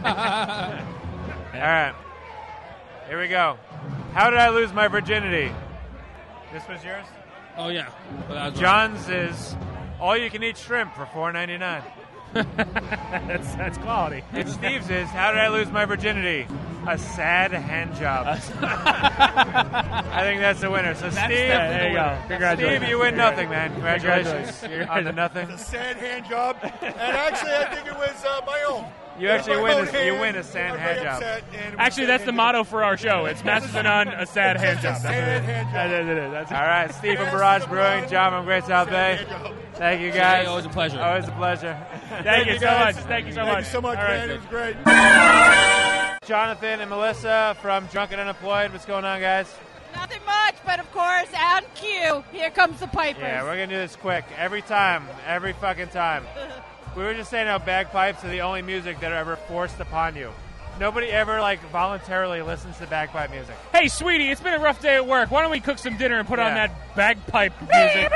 right. Here we go. How did I lose my virginity? This was yours? Oh, yeah. Well, that was John's is all you can eat shrimp for four ninety-nine. that's that's quality. And Steve's is how did I lose my virginity? A sad hand job. I think that's the winner. So That's Steve, the- there you go. Congratulations. Steve, you win nothing, man. Congratulations, Congratulations. on the nothing. It's a sad hand job, and actually I think it was uh, my own. You actually My win. own A, you hand. win a sad I'm hand very job. upset, and it was Actually, sad that's the hand motto for our show. It's Masters of None, a sad hand job. It's a That's sad what it is. hand job. That is it is. That's All right, Steve from Barrage Brewing, John from Great South Bay. Thank you, guys. Jay, always a pleasure. Always a pleasure. Thank you so much. Thank you so Thank much. you so much, All right, man. It was great. Jonathan and Melissa from Drunk and Unemployed. What's going on, guys? Nothing much, but of course, on cue, here comes the pipers. Yeah, we're gonna do this quick. Every time, every fucking time. We were just saying how bagpipes are the only music that are ever forced upon you. Nobody ever like voluntarily listens to bagpipe music. Hey, sweetie, it's been a rough day at work. Why don't we cook some dinner and put on Yeah. that bagpipe music?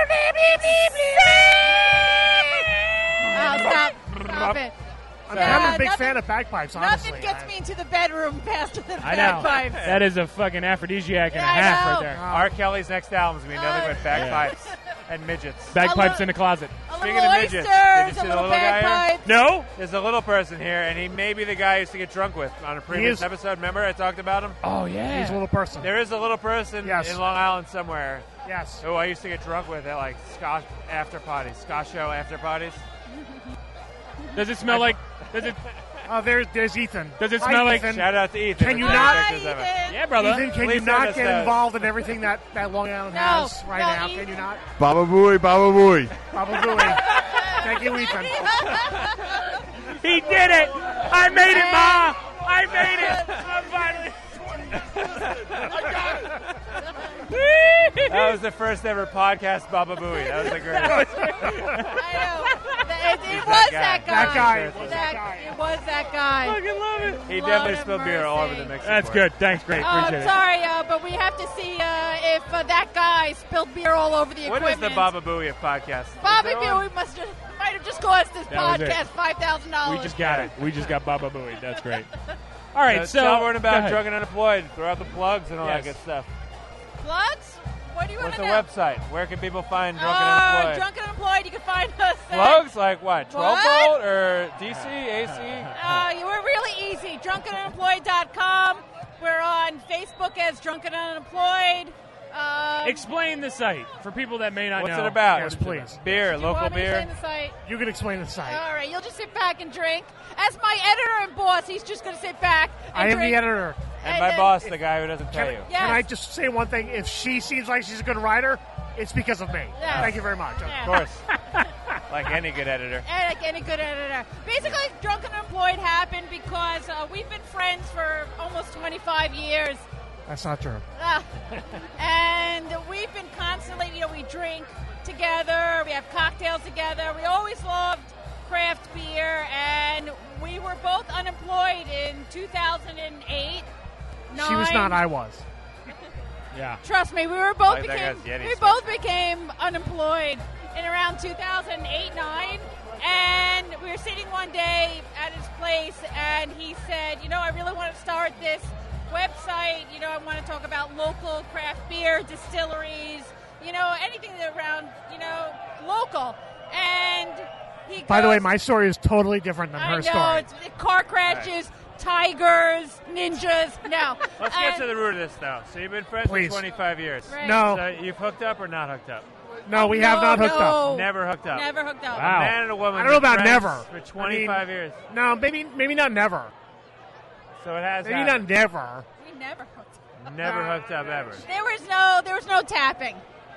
Oh, stop. Stop it. I'm, Yeah, I'm a big nothing- fan of bagpipes, honestly. Nothing gets me into the bedroom faster than I know. bagpipes. That is a fucking aphrodisiac and Yeah, a I half know. right there. R. Kelly's next album is gonna be nothing but bagpipes and midgets. Bagpipes in the closet. Speaking little of midgets, oysters, did you a see the little little guy here? bagpipes. No? There's a little person here, and he may be the guy I used to get drunk with on a previous is. episode. Remember I talked about him? Oh, yeah. He's a little person. There is a little person Yes. in Long Island somewhere Yes. who I used to get drunk with at like Scotch after parties, Scotch show after parties. Does it smell like? Does it? Uh, there's, there's Ethan. Does it Hi, smell like? Ethan. Shout out to Ethan. Can you for taking not- pictures of it. Yeah, brother. Ethan, can Please you send not us get that. involved in everything that, that Long Island No, has right no, now? Ethan. Can you not? Baba Booey, Baba Booey. Baba Booey. Thank you, Ethan. He did it! I made it, Ma! I made it! I'm finally. That was the first ever podcast, Baba Booey. That was a great. I know. The it, it was that guy. That guy. It was that guy. It was that guy. Fucking love it. He Lord definitely have spilled beer all over the mix. That's good. Thanks, great. Oh, Appreciate I'm it. sorry, uh, but we have to see uh, if uh, that guy spilled beer all over the What is equipment. the Baba Booey podcast? Bobby Is it on? Booey must have, might have just cost this That was it. podcast five thousand dollars. We just got it. We just got Baba Booey. That's great. All right, so, tell everyone go about ahead. Drunk and Unemployed. Throw out the plugs and all Yes. that good stuff. Plugs? What do you want What's to the know? website? Where can people find Drunk and Uh, Unemployed? Drunk and Unemployed. You can find us. at- Plugs like what? twelve What? volt or D C, A C? Uh, we're really easy. drunk and unemployed dot com. We're on Facebook as Drunk and Unemployed. Um, Explain the site for people that may not What's know. it about? Yes, please. Beer, do you local want me to beer. explain the site? You can explain the site. All right, you'll just sit back and drink. As my editor and boss, he's just going to sit back and I am drink. the editor. And And my then- boss, the guy who doesn't Can, pay you. Yes. can I just say one thing? If she seems like she's a good writer, it's because of me. Yes. Thank you very much. Yeah. Of course. Like any good editor. And like any good editor. Basically, Drunk and Unemployed happened because uh, we've been friends for almost twenty-five years. That's not true. Uh, and we've been constantly, you know, we drink together, we have cocktails together. We always loved craft beer, and we were both unemployed in two thousand eight. She was not. I was. Yeah. Trust me, we were both Like that became guy's Yeti we stuff. both became unemployed in around two thousand eight nine, and we were sitting one day at his place, and he said, "You know, I really want to start this website. You know, I want to talk about local craft beer distilleries. You know, anything that around, you know, local." And he By the way, goes- my story is totally different than I her know story. it's car crashes. Tigers, ninjas. No. Let's get And- to the root of this, though. So you've been friends Please. for twenty-five years. Right. No. So you've hooked up or not hooked up? No, we have No, not hooked no. up. Never hooked up. Never hooked up. A man and a woman. I don't know been about friends never. For twenty-five I mean, years. No, maybe maybe not never. So it has Maybe happened. not never. We never hooked up. Never hooked up ever. There was no, there was no tapping.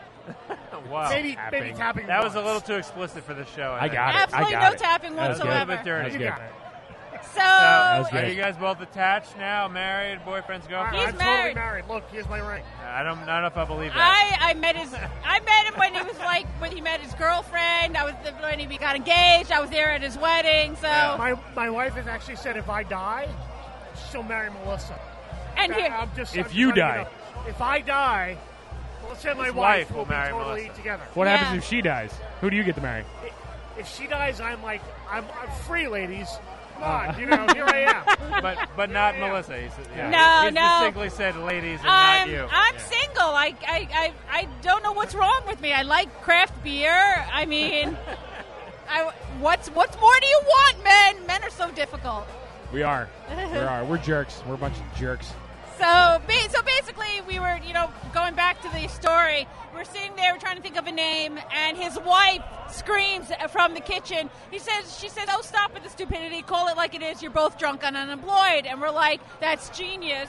Wow. Maybe maybe tapping. That was a once. little too explicit for the show. I got it. Absolutely I got no it. tapping That was good. A little whatsoever. bit dirty. That's You good. got it. So, was Are good. you guys both attached now? Married? Boyfriends, girlfriends? He's I'm totally married. married. Look, here's my ring. I don't, I don't know if I believe that. I, I met his, I met him when he was like, when he met his girlfriend. I was when he got engaged. I was there at his wedding. So, My my wife has actually said if I die, she'll marry Melissa. and here, I'm just, If I'm just you letting die. know. If I die, Melissa and my His wife, wife will will be marry totally Melissa. together. What Yeah. happens if she dies? Who do you get to marry? If she dies, I'm like, I'm, I'm free, ladies. Come on, you know, here I am. But but not Melissa. He said, yeah. No, He's no. distinctly said ladies and I'm, not you. I'm Yeah. single. I, I, I, I don't know what's wrong with me. I like craft beer. I mean, I, what's what's more do you want, men? Men are so difficult. We are. We are. We're jerks. We're a bunch of jerks. So, ba- so basically, we were, you know, going back to the story. We're sitting there trying to think of a name, and his wife screams from the kitchen. He says, "She says, oh, stop with the stupidity. Call it like it is. You're both drunk and unemployed." And we're like, "That's genius."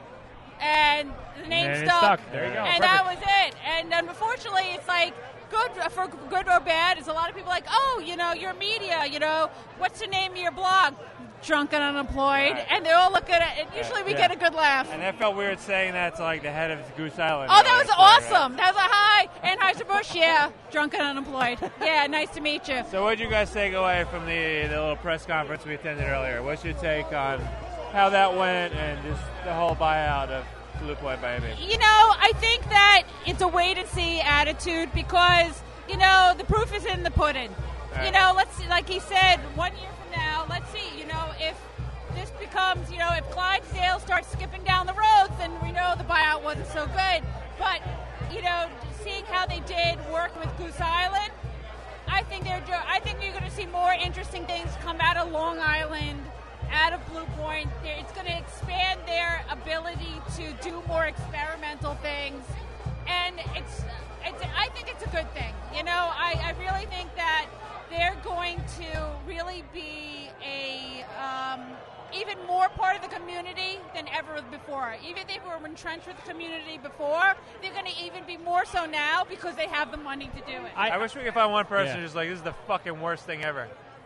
And the name And it stuck. stuck. There you go. And that was it. And unfortunately, it's like good for good or bad. Is a lot of people like, "Oh, you know, your media. You know, what's the name of your blog?" Drunk and Unemployed, Right. and they all look at it. And usually, we Yeah. get a good laugh. And that felt weird saying that to like the head of Goose Island. Oh, that was Right, awesome. That was a hi. Anheuser-Busch, yeah. Drunk and unemployed. Yeah, nice to meet you. So what did you guys take away from the, the little press conference we attended earlier? What's your take on how that went and just the whole buyout of Blue Point Baby? You know, I think that it's a wait-and-see attitude because, you know, the proof is in the pudding. Right. You know, let's see, like he said, one year from now, let's see, you know, if this becomes, you know, if Clydesdale starts skipping down the roads, then we know the buyout wasn't so good. But, you know, seeing how they did work with Goose Island, I think they're. do- I think you're going to see more interesting things come out of Long Island, out of Blue Point. They're- It's going to expand their ability to do more experimental things, and it's. It's. I think it's a good thing. You know, I, I really think that they're going to really be a. Um, even more part of the community than ever before. Even if they were entrenched with the community before, they're going to even be more so now because they have the money to do it. I, wish we could find one person Yeah. who's like, this is the fucking worst thing ever.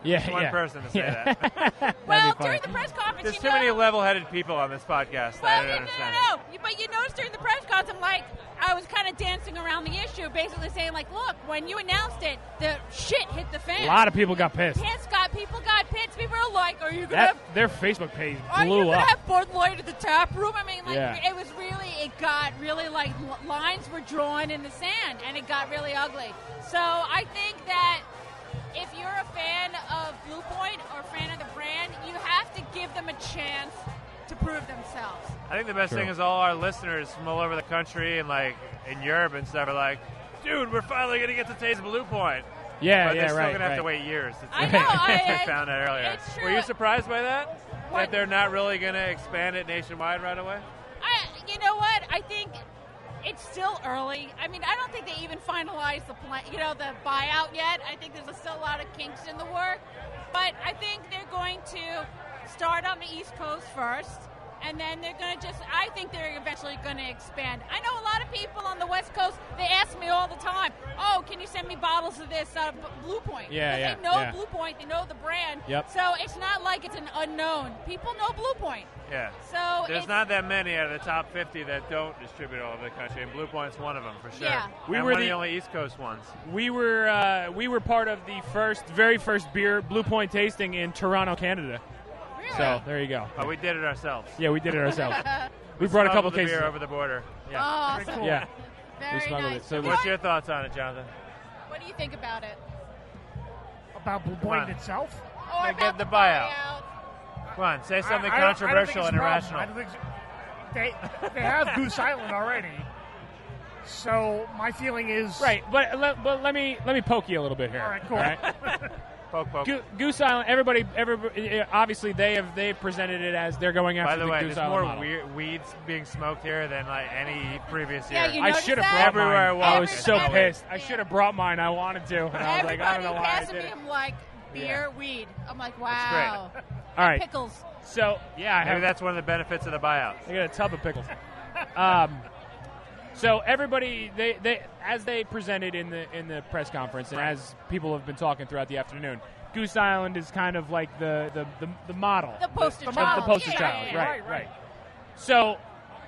Yeah, Just one yeah. person to say Yeah. that. Well, during the press conference, There's you too know, many level-headed people on this podcast. Well, I don't no, no, understand. no, no. You- But you noticed during the press conference, I'm like, I was kind of dancing around the issue, basically saying, like, look, when you announced it, the shit hit the fan. A lot of people got pissed. Pissed got people got pissed. People were like, "Are you gonna That, have? their Facebook page Are you blew gonna up. have Bud Light at the tap room?" I mean, like, Yeah. it was really, it got really like l- lines were drawn in the sand, and it got really ugly. So I think that if you're a fan of Blue Point or a fan of the brand, you have to give them a chance to prove themselves. I think the best True. thing is all our listeners from all over the country and like in Europe and stuff are like, dude, we're finally gonna get to taste Blue Point. Yeah, but yeah, they're still right, gonna have right. to wait years. It's- I know, I- I found out earlier. it's true. Were you surprised by that? What? That they're not really gonna expand it nationwide right away? I, you know what? I think it's still early. I mean, I don't think they even finalized the plan, you know, the buyout yet. I think there's still a lot of kinks in the work, but I think they're going to start on the East Coast first, and then they're going to just. I think they're eventually going to expand. I know a lot of people on the West Coast. They ask me all the time, "Oh, can you send me bottles of this uh, B- Blue Point?" Yeah, Because yeah, they know yeah. Blue Point. They know the brand. Yep. So it's not like it's an unknown. People know Blue Point. Yeah. So There's it's, not that many out of the top fifty that don't distribute all over the country, and Blue Point's one of them for sure. Yeah. We and were one of the- the only East Coast ones. We were uh, we were part of the first, very first beer Blue Point tasting in Toronto, Canada. Really? So there you go. Oh, we did it ourselves. Yeah, we did it ourselves. We brought a couple smuggled the cases beer over the border. Yeah. Awesome. Yeah. Very we smuggled nice. it. So What's your thoughts on it, Jonathan? What do you think about it? About Blue Come Point on. itself? Or They about get the the buyout. buyout? Come on, say something I- I don't- I don't think controversial it's and a problem. irrational. I don't think it's- they, they have Goose Island already. So my feeling is Right, but let, but let me let me poke you a little bit here. All right, cool. Poke, poke. Go- Goose Island. Everybody, everybody. Obviously, they have they presented it as they're going after By the way, Goose there's Island more model. weird weeds being smoked here than like any previous Yeah, year. you I noticed should have that? brought Everywhere I mine. walk, I was it's so that way. pissed. I should have brought mine. I wanted to, and I was like, I don't Everybody know why I passing did me, it. I'm like, beer, weed. I'm like, wow. great. All right. Pickles. So yeah, I Maybe have. that's one of the benefits of the buyout. I got a tub of pickles. um, so everybody, they, they as they presented in the in the press conference, and as people have been talking throughout the afternoon, Goose Island is kind of like the the, the, the model, The poster the, child. the poster Yeah, child, yeah, yeah. right, right. So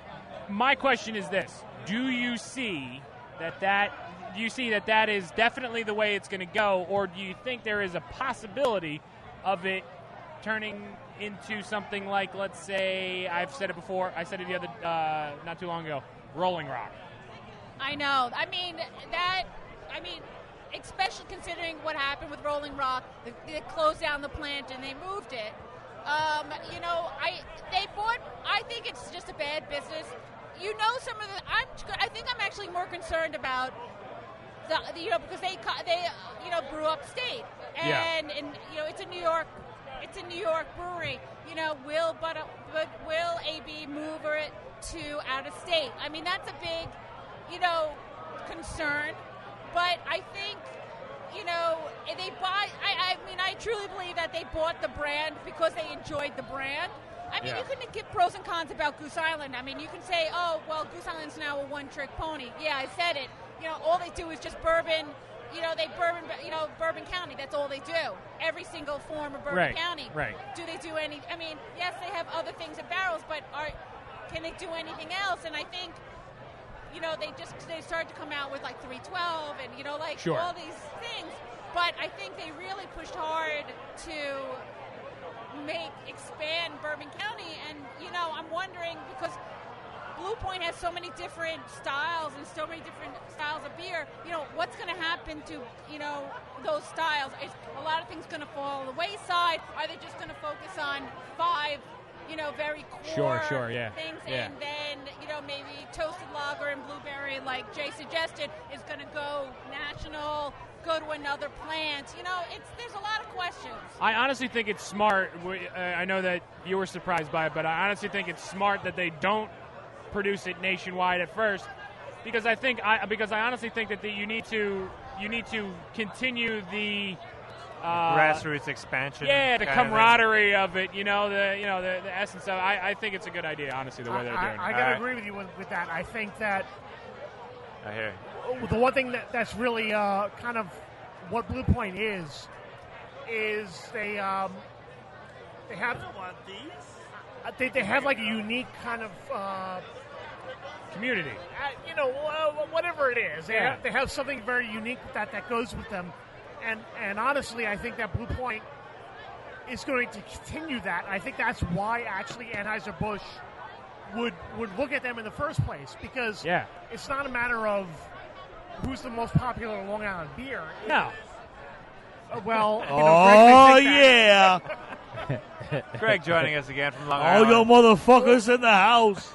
my question is this: do you see that that do you see that that is definitely the way it's going to go, or do you think there is a possibility of it turning into something like, let's say, I've said it before, I said it the other, uh, not too long ago, Rolling Rock. I know. I mean, that, I mean, especially considering what happened with Rolling Rock, they, they closed down the plant and they moved it. Um, you know, I they bought, I think it's just a bad business. You know, some of the, I'm, I think I'm actually more concerned about the, the you know, because they, co- they, uh, you know, brew upstate. And, Yeah. and, you know, it's a New York, it's a New York brewery. You know, will, but, but will A B move it to out of state? I mean, that's a big, you know, concern. But I think, you know, they buy. I, I mean, I truly believe that they bought the brand because they enjoyed the brand. I mean, Yeah. you can give pros and cons about Goose Island. I mean, you can say, oh, well, Goose Island's now a one-trick pony. Yeah, I said it. You know, all they do is just bourbon. You know, they bourbon. You know, Bourbon County. That's all they do. Every single form of Bourbon Right, County. right. Do they do any? I mean, yes, they have other things in barrels, but are can they do anything else? And I think, you know, they just they started to come out with like three twelve and you know like Sure. all these things. But I think they really pushed hard to make expand Bourbon County, and you know, I'm wondering because Blue Point has so many different styles and so many different styles of beer. You know, what's going to happen to, you know, those styles? Is a lot of things going to fall on the wayside? Are they just going to focus on five, you know, very core Sure, sure, yeah, things, yeah. and then, you know, maybe toasted lager and blueberry, like Jay suggested, is going to go national, go to another plant. You know, it's there's a lot of questions. I honestly think it's smart. We- uh, I know that you were surprised by it, but I honestly think it's smart that they don't produce it nationwide at first, because I think I because I honestly think that the, you need to you need to continue the uh, Grassroots expansion. Yeah, the kind of thing. camaraderie of it. You know the you know the, the essence of. I, I think it's a good idea, honestly, the way they're doing I, I it. gotta All right. agree with you with, with that. I think that I hear. the one thing that, that's really uh, kind of what Blue Point is is they um, they have uh, they they have like a unique kind of uh, community. Uh, you know, uh, whatever it is, they Yeah. have, they have something very unique that that goes with them, and and honestly, I think that Blue Point is going to continue that. I think that's why actually Anheuser-Busch would would look at them in the first place, because Yeah. it's not a matter of who's the most popular Long Island beer. No. Uh, well, you know, Oh, Greg may think that. Greg joining us again from Long All Island. your motherfuckers in the house.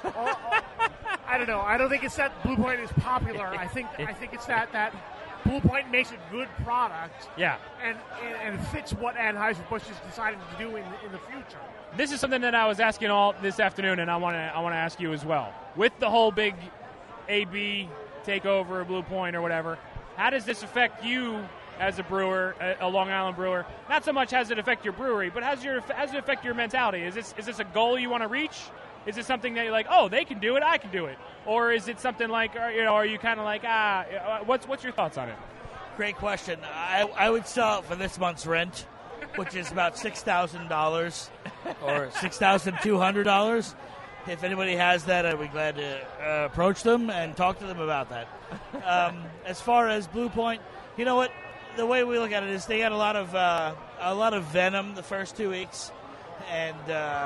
I don't know. I don't think it's that Blue Point is popular. I think I think it's that that Blue Point makes a good product. Yeah. And and, and fits what Anheuser-Busch is deciding to do in in the future. This is something that I was asking all this afternoon, and I want to I want to ask you as well. With the whole big A B takeover, Blue Point or whatever, how does this affect you as a brewer, a, a Long Island brewer? Not so much how does it affect your brewery, but how's your how does it affect your mentality? Is this is this a goal you want to reach? Is it something that you're like, oh, they can do it, I can do it, or is it something like, or, you know, are you kind of like, ah, what's what's your thoughts on it? Great question. I, I would sell it for this month's rent, which is about six thousand dollars or six thousand two hundred dollars. If anybody has that, I'd be glad to uh, approach them and talk to them about that. Um, as far as Blue Point, you know what? The way we look at it is they had a lot of uh, a lot of venom the first two weeks, and uh,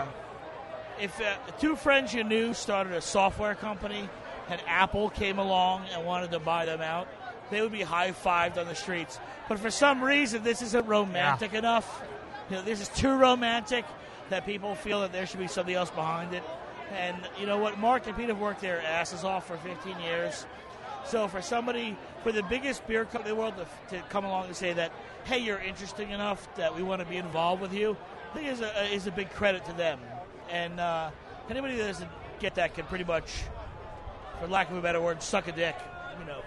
if uh, two friends you knew started a software company and Apple came along and wanted to buy them out, they would be high-fived on the streets. But for some reason, this isn't romantic yeah. enough. You know, this is too romantic that people feel that there should be something else behind it. And you know what? Mark and Pete have worked their asses off for fifteen years. So for somebody, for the biggest beer company in the world to, to come along and say that, hey, you're interesting enough that we want to be involved with you, I think is a, is a big credit to them. And uh, anybody that doesn't get that can pretty much, for lack of a better word, suck a dick. You know.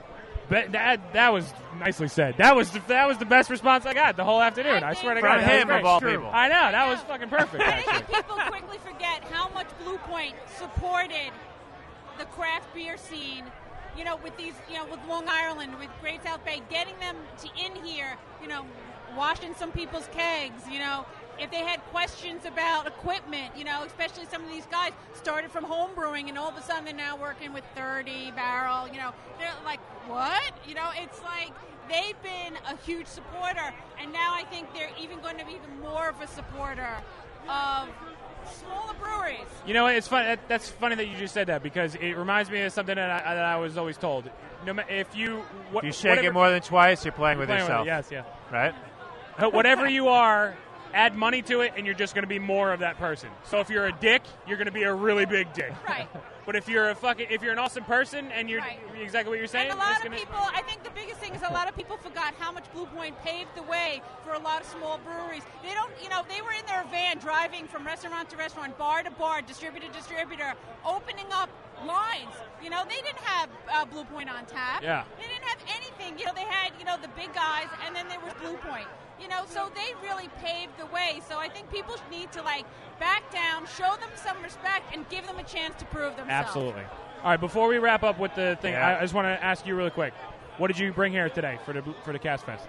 But that that was nicely said. That was the, that was the best response I got the whole afternoon. I, I swear to From God, him that was of all great. people. I know that was fucking perfect. I Actually. think people quickly forget how much Blue Point supported the craft beer scene. You know, with these, you know, with Long Island, with Great South Bay, getting them to in here, you know, washing some people's kegs, you know. If they had questions about equipment, you know, especially some of these guys started from home brewing and all of a sudden they're now working with thirty barrel, you know, they're like, what? You know, it's like they've been a huge supporter, and now I think they're even going to be even more of a supporter of smaller breweries. You know, it's fun. That, that's funny that you just said that, because it reminds me of something that I, that I was always told. No, ma- if you what, If you shake whatever, it more than twice, you're playing with playing yourself. With it, yes, yeah. Right? Uh, Whatever you are, add money to it, and you're just going to be more of that person. So if you're a dick, you're going to be a really big dick. Right. But if you're a fucking, if you're an awesome person and you're Right. exactly what you're saying, And a lot it's of gonna, people, I think the biggest thing is a lot of people forgot how much Blue Point paved the way for a lot of small breweries. They don't, you know, they were in their van driving from restaurant to restaurant, bar to bar, distributor to distributor, opening up lines. You know, they didn't have uh, Blue Point on tap. Yeah. They didn't have anything. You know, they had, you know, the big guys, and then there was Blue Point. You know, so they really paved the way. So I think people need to, like, back down, show them some respect, and give them a chance to prove themselves. Absolutely. All right, before we wrap up with the thing, Yeah. I, I just want to ask you really quick. What did you bring here today for the for the Cast Fest?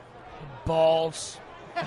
Balls.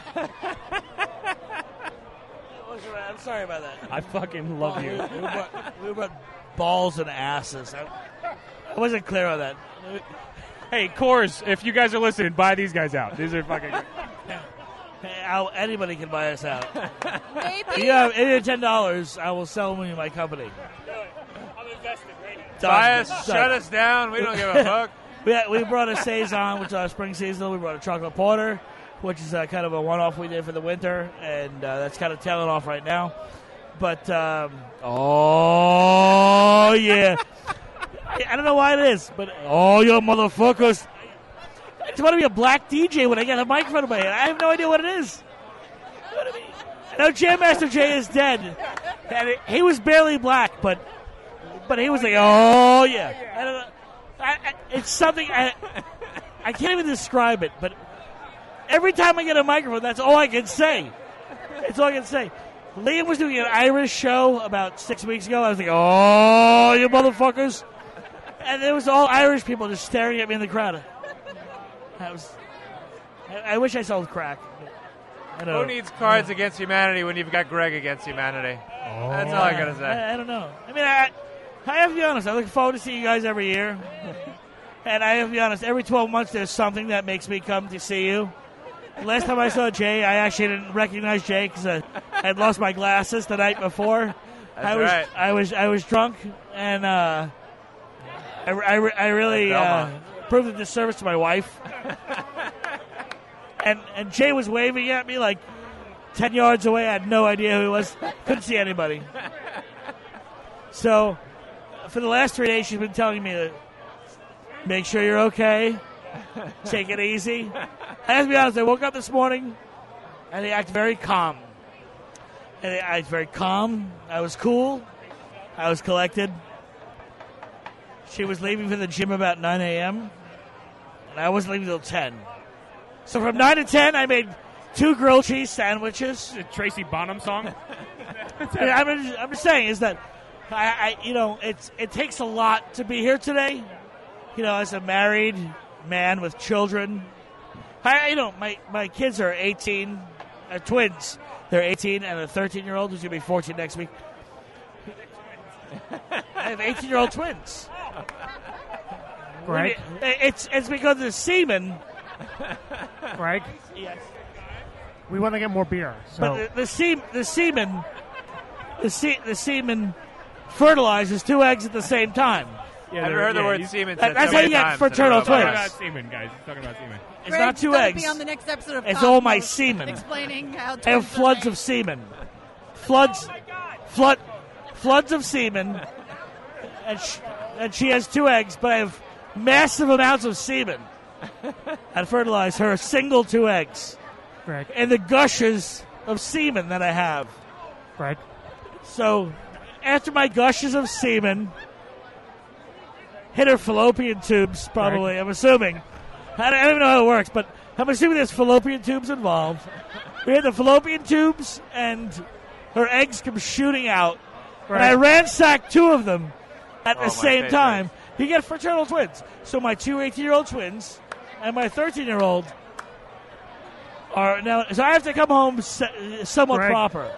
I'm sorry about that. I fucking love you. We brought, we brought balls and asses. I, I wasn't clear on that. Hey, Coors, if you guys are listening, buy these guys out. These are fucking good. Hey, I'll, anybody can buy us out. Maybe. If you have eight or ten dollars, I will sell them in my company. I'm invested right now. Buy Done. us, Done. shut us down. We don't give a fuck. we, we brought a Saison, which is our spring seasonal. We brought a chocolate porter, which is uh, kind of a one-off we did for the winter, and uh, that's kind of tailing off right now. But, um, oh, yeah. I, I don't know why it is, but, oh, you motherfuckers. I just want to be a black D J when I get a microphone in my hand. I have no idea what it is. What I mean, I know Jam Master Jay is dead, and it, he was barely black, but but he was like, oh, yeah. I don't know. I, I, it's something, I, I can't even describe it, but every time I get a microphone, that's all I can say. It's all I can say. Liam was doing an Irish show about six weeks ago. I was like, oh, you motherfuckers. And it was all Irish people just staring at me in the crowd. I was. I, I wish I sold crack. I know. Who needs Cards Against Humanity when you've got Greg Against Humanity? That's all I gotta say. I, I don't know. I mean, I, I have to be honest. I look forward to seeing you guys every year, and I have to be honest. Every twelve months, there's something that makes me come to see you. Last time I saw Jay, I actually didn't recognize Jay because I had lost my glasses the night before. That's I was right. I was I was drunk, and uh, I, I, I really At uh, Belmont. proved a disservice to my wife. and and Jay was waving at me like ten yards away. I had no idea who he was. Couldn't see anybody. So for the last three days, she's been telling me to make sure you're okay. Take it easy. I have to be honest, I woke up this morning and they act very calm. And they act very calm. I was cool. I was collected. She was leaving for the gym about nine a.m. and I wasn't leaving until ten. So from nine to ten, I made two grilled cheese sandwiches. The Tracy Bonham song? I'm, just, I'm just saying is that, I, I you know, it's it takes a lot to be here today. You know, as a married man with children. I, you know, my, my kids are eighteen, uh, twins. They're eighteen and a thirteen-year-old who's going to be fourteen next week. I have eighteen-year-old twins. Greg? It's it's because of the semen. Greg? Yes. We want to get more beer. So. But the, the, se- the semen, the, se- the semen fertilizes two eggs at the same time. I've never heard the word semen That, said that's so how many you get times fraternal in a row. twins. Talking about semen, guys. Talking about semen. It's Greg's not two gonna eggs. Be on the next episode of It's all my Cosmos semen. Explaining how I have twins are floods made. of semen. Floods, flood, floods of semen. And she, and she has two eggs, but I have massive amounts of semen. And fertilize her single two eggs. Greg. And the gushes of semen that I have. Greg. So, after my gushes of semen hit her fallopian tubes, probably, I'm assuming. I don't, I don't even know how it works, but I'm assuming there's fallopian tubes involved. We had the fallopian tubes, and her eggs come shooting out. And I ransacked two of them at Oh, the my same favorite. time. You get fraternal twins. So my two eighteen-year-old twins and my thirteen-year-old are now. So I have to come home se- somewhat Greg. proper.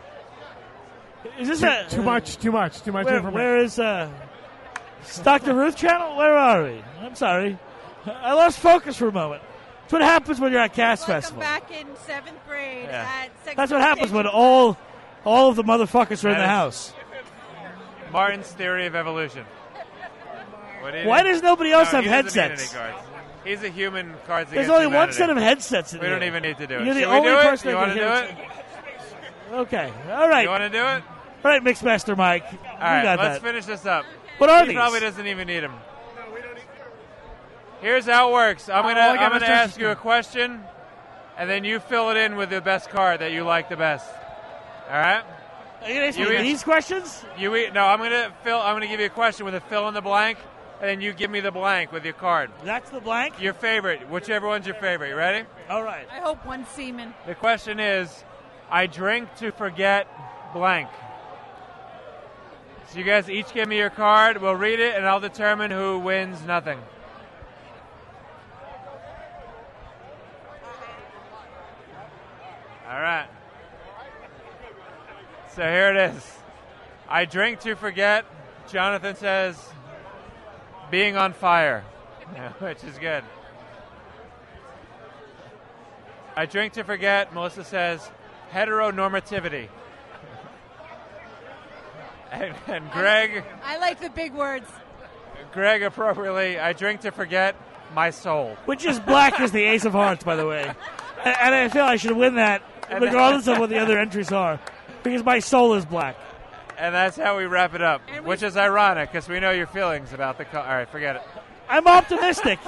Is this too, a too much? Too much? Too much Where, information. where is uh, Doctor Ruth channel? Where are we? I'm sorry, I lost focus for a moment. That's what happens when you're at Cast Welcome Festival. back in seventh grade Yeah. at Sex That's what happens when Education. all all of the motherfuckers are in That the is- house. Martin's theory of evolution. What do you Why need? does nobody else No, have he doesn't need headsets? any cards. He's a human Cards There's Against only one Humanity. set of headsets in We here. don't even need to do it. You're the Should only we do person it? You that want to can do hear it? Okay, all right. You want to do it? All right, Mixmaster Mike. All you right, got let's that. finish this up. What are he these? probably doesn't even need them. Here's how it works. I'm Oh, gonna I got I'm my gonna ask instructions. you a question, and then you fill it in with the best card that you like the best. All right? Are you gonna ask You me each- these questions? You eat, no, I'm gonna fill. I'm gonna give you a question with a fill in the blank, and then you give me the blank with your card. That's the blank. Your favorite, whichever one's your favorite. You ready? All right. I hope one semen. The question is, I drink to forget blank. So you guys each give me your card. We'll read it, and I'll determine who wins nothing. All right. So here it is. I drink to forget. Jonathan says, being on fire, yeah, which is good. I drink to forget. Melissa says, heteronormativity. And, and Greg, I like the big words. Greg appropriately, I drink to forget my soul. Which is black as the Ace of Hearts, by the way. And, and I feel I should win that, And regardless of what the other entries are, because my soul is black. And that's how we wrap it up, which is ironic because we know your feelings about the. Co- All right, forget it. I'm optimistic.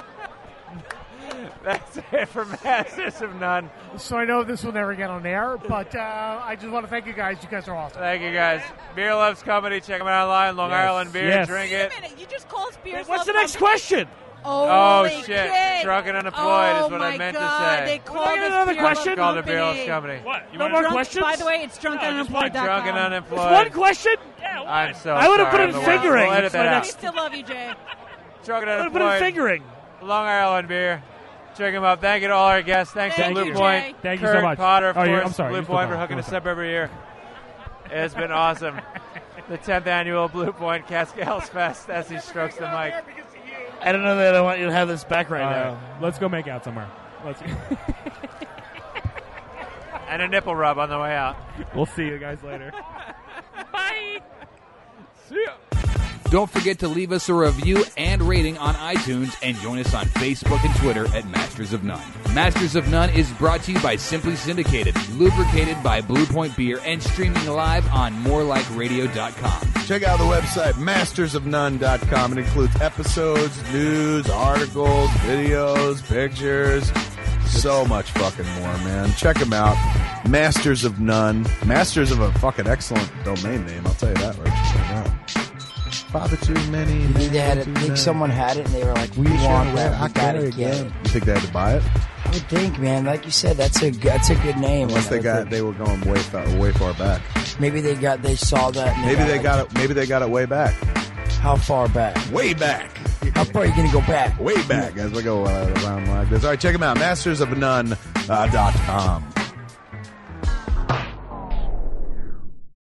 That's it for Masters of None. So I know this will never get on air, but uh, I just want to thank you guys. You guys are awesome. Thank you guys. Beer Loves Company. Check them out online. Long Yes. Island Beer. Yes. Drink Wait it. a minute, you just called Spears. What's the Love next Company? question? Oh, Holy shit. shit. Drunk and unemployed oh is what my I meant God. to say. They Can called I get us another Beer Love question? Called it Beer Loves Company. Company. What? You No want more Drunk- questions? By the way, it's drunk and unemployed dot com. Drunk and It's unemployed. one question? Yeah, I'm so I would've sorry. put I'm in the worst. fingering. We'll edit It's that my out. We still love you, Jay. Drunk and I would have put in unemployed. fingering. Long Island Beer. Check them out. Thank you to all our guests. Thanks Thank to Blue you, Point. Jay. Thank you Kurt so much. Potter, of Oh, course. you- I'm sorry, Blue you still Point for got it. hooking Go us ahead. up every year. It's been awesome. The tenth annual Blue Point Cascales Fest as he strokes the mic. I don't know that I want you to have this back right Uh, now. Let's go make out somewhere. Let's. And a nipple rub on the way out. We'll see you guys later. Bye. See ya. Don't forget to leave us a review and rating on iTunes and join us on Facebook and Twitter at Masters of None. Masters of None is brought to you by Simply Syndicated, lubricated by Blue Point Beer, and streaming live on more like radio dot com. Check out the website, masters of none dot com. It includes episodes, news, articles, videos, pictures, so much fucking more, man. Check them out. Masters of None. Masters of a fucking excellent domain name, I'll tell you that right now. Father too many. You think they had it, too think many. someone had it and they were like, we Pretty sure want they that, were we gotta very get good. it. You think they had to buy it? I would think, man, like you said, that's a that's a good name. Unless And I they got think they were going way far, way far back. maybe they got they saw that. And Maybe they like, got it. Maybe they got it way back. How far back? Way back. How far are you gonna go back? Way back as we go uh, around like this. All right, check them out. Masters of None dot com.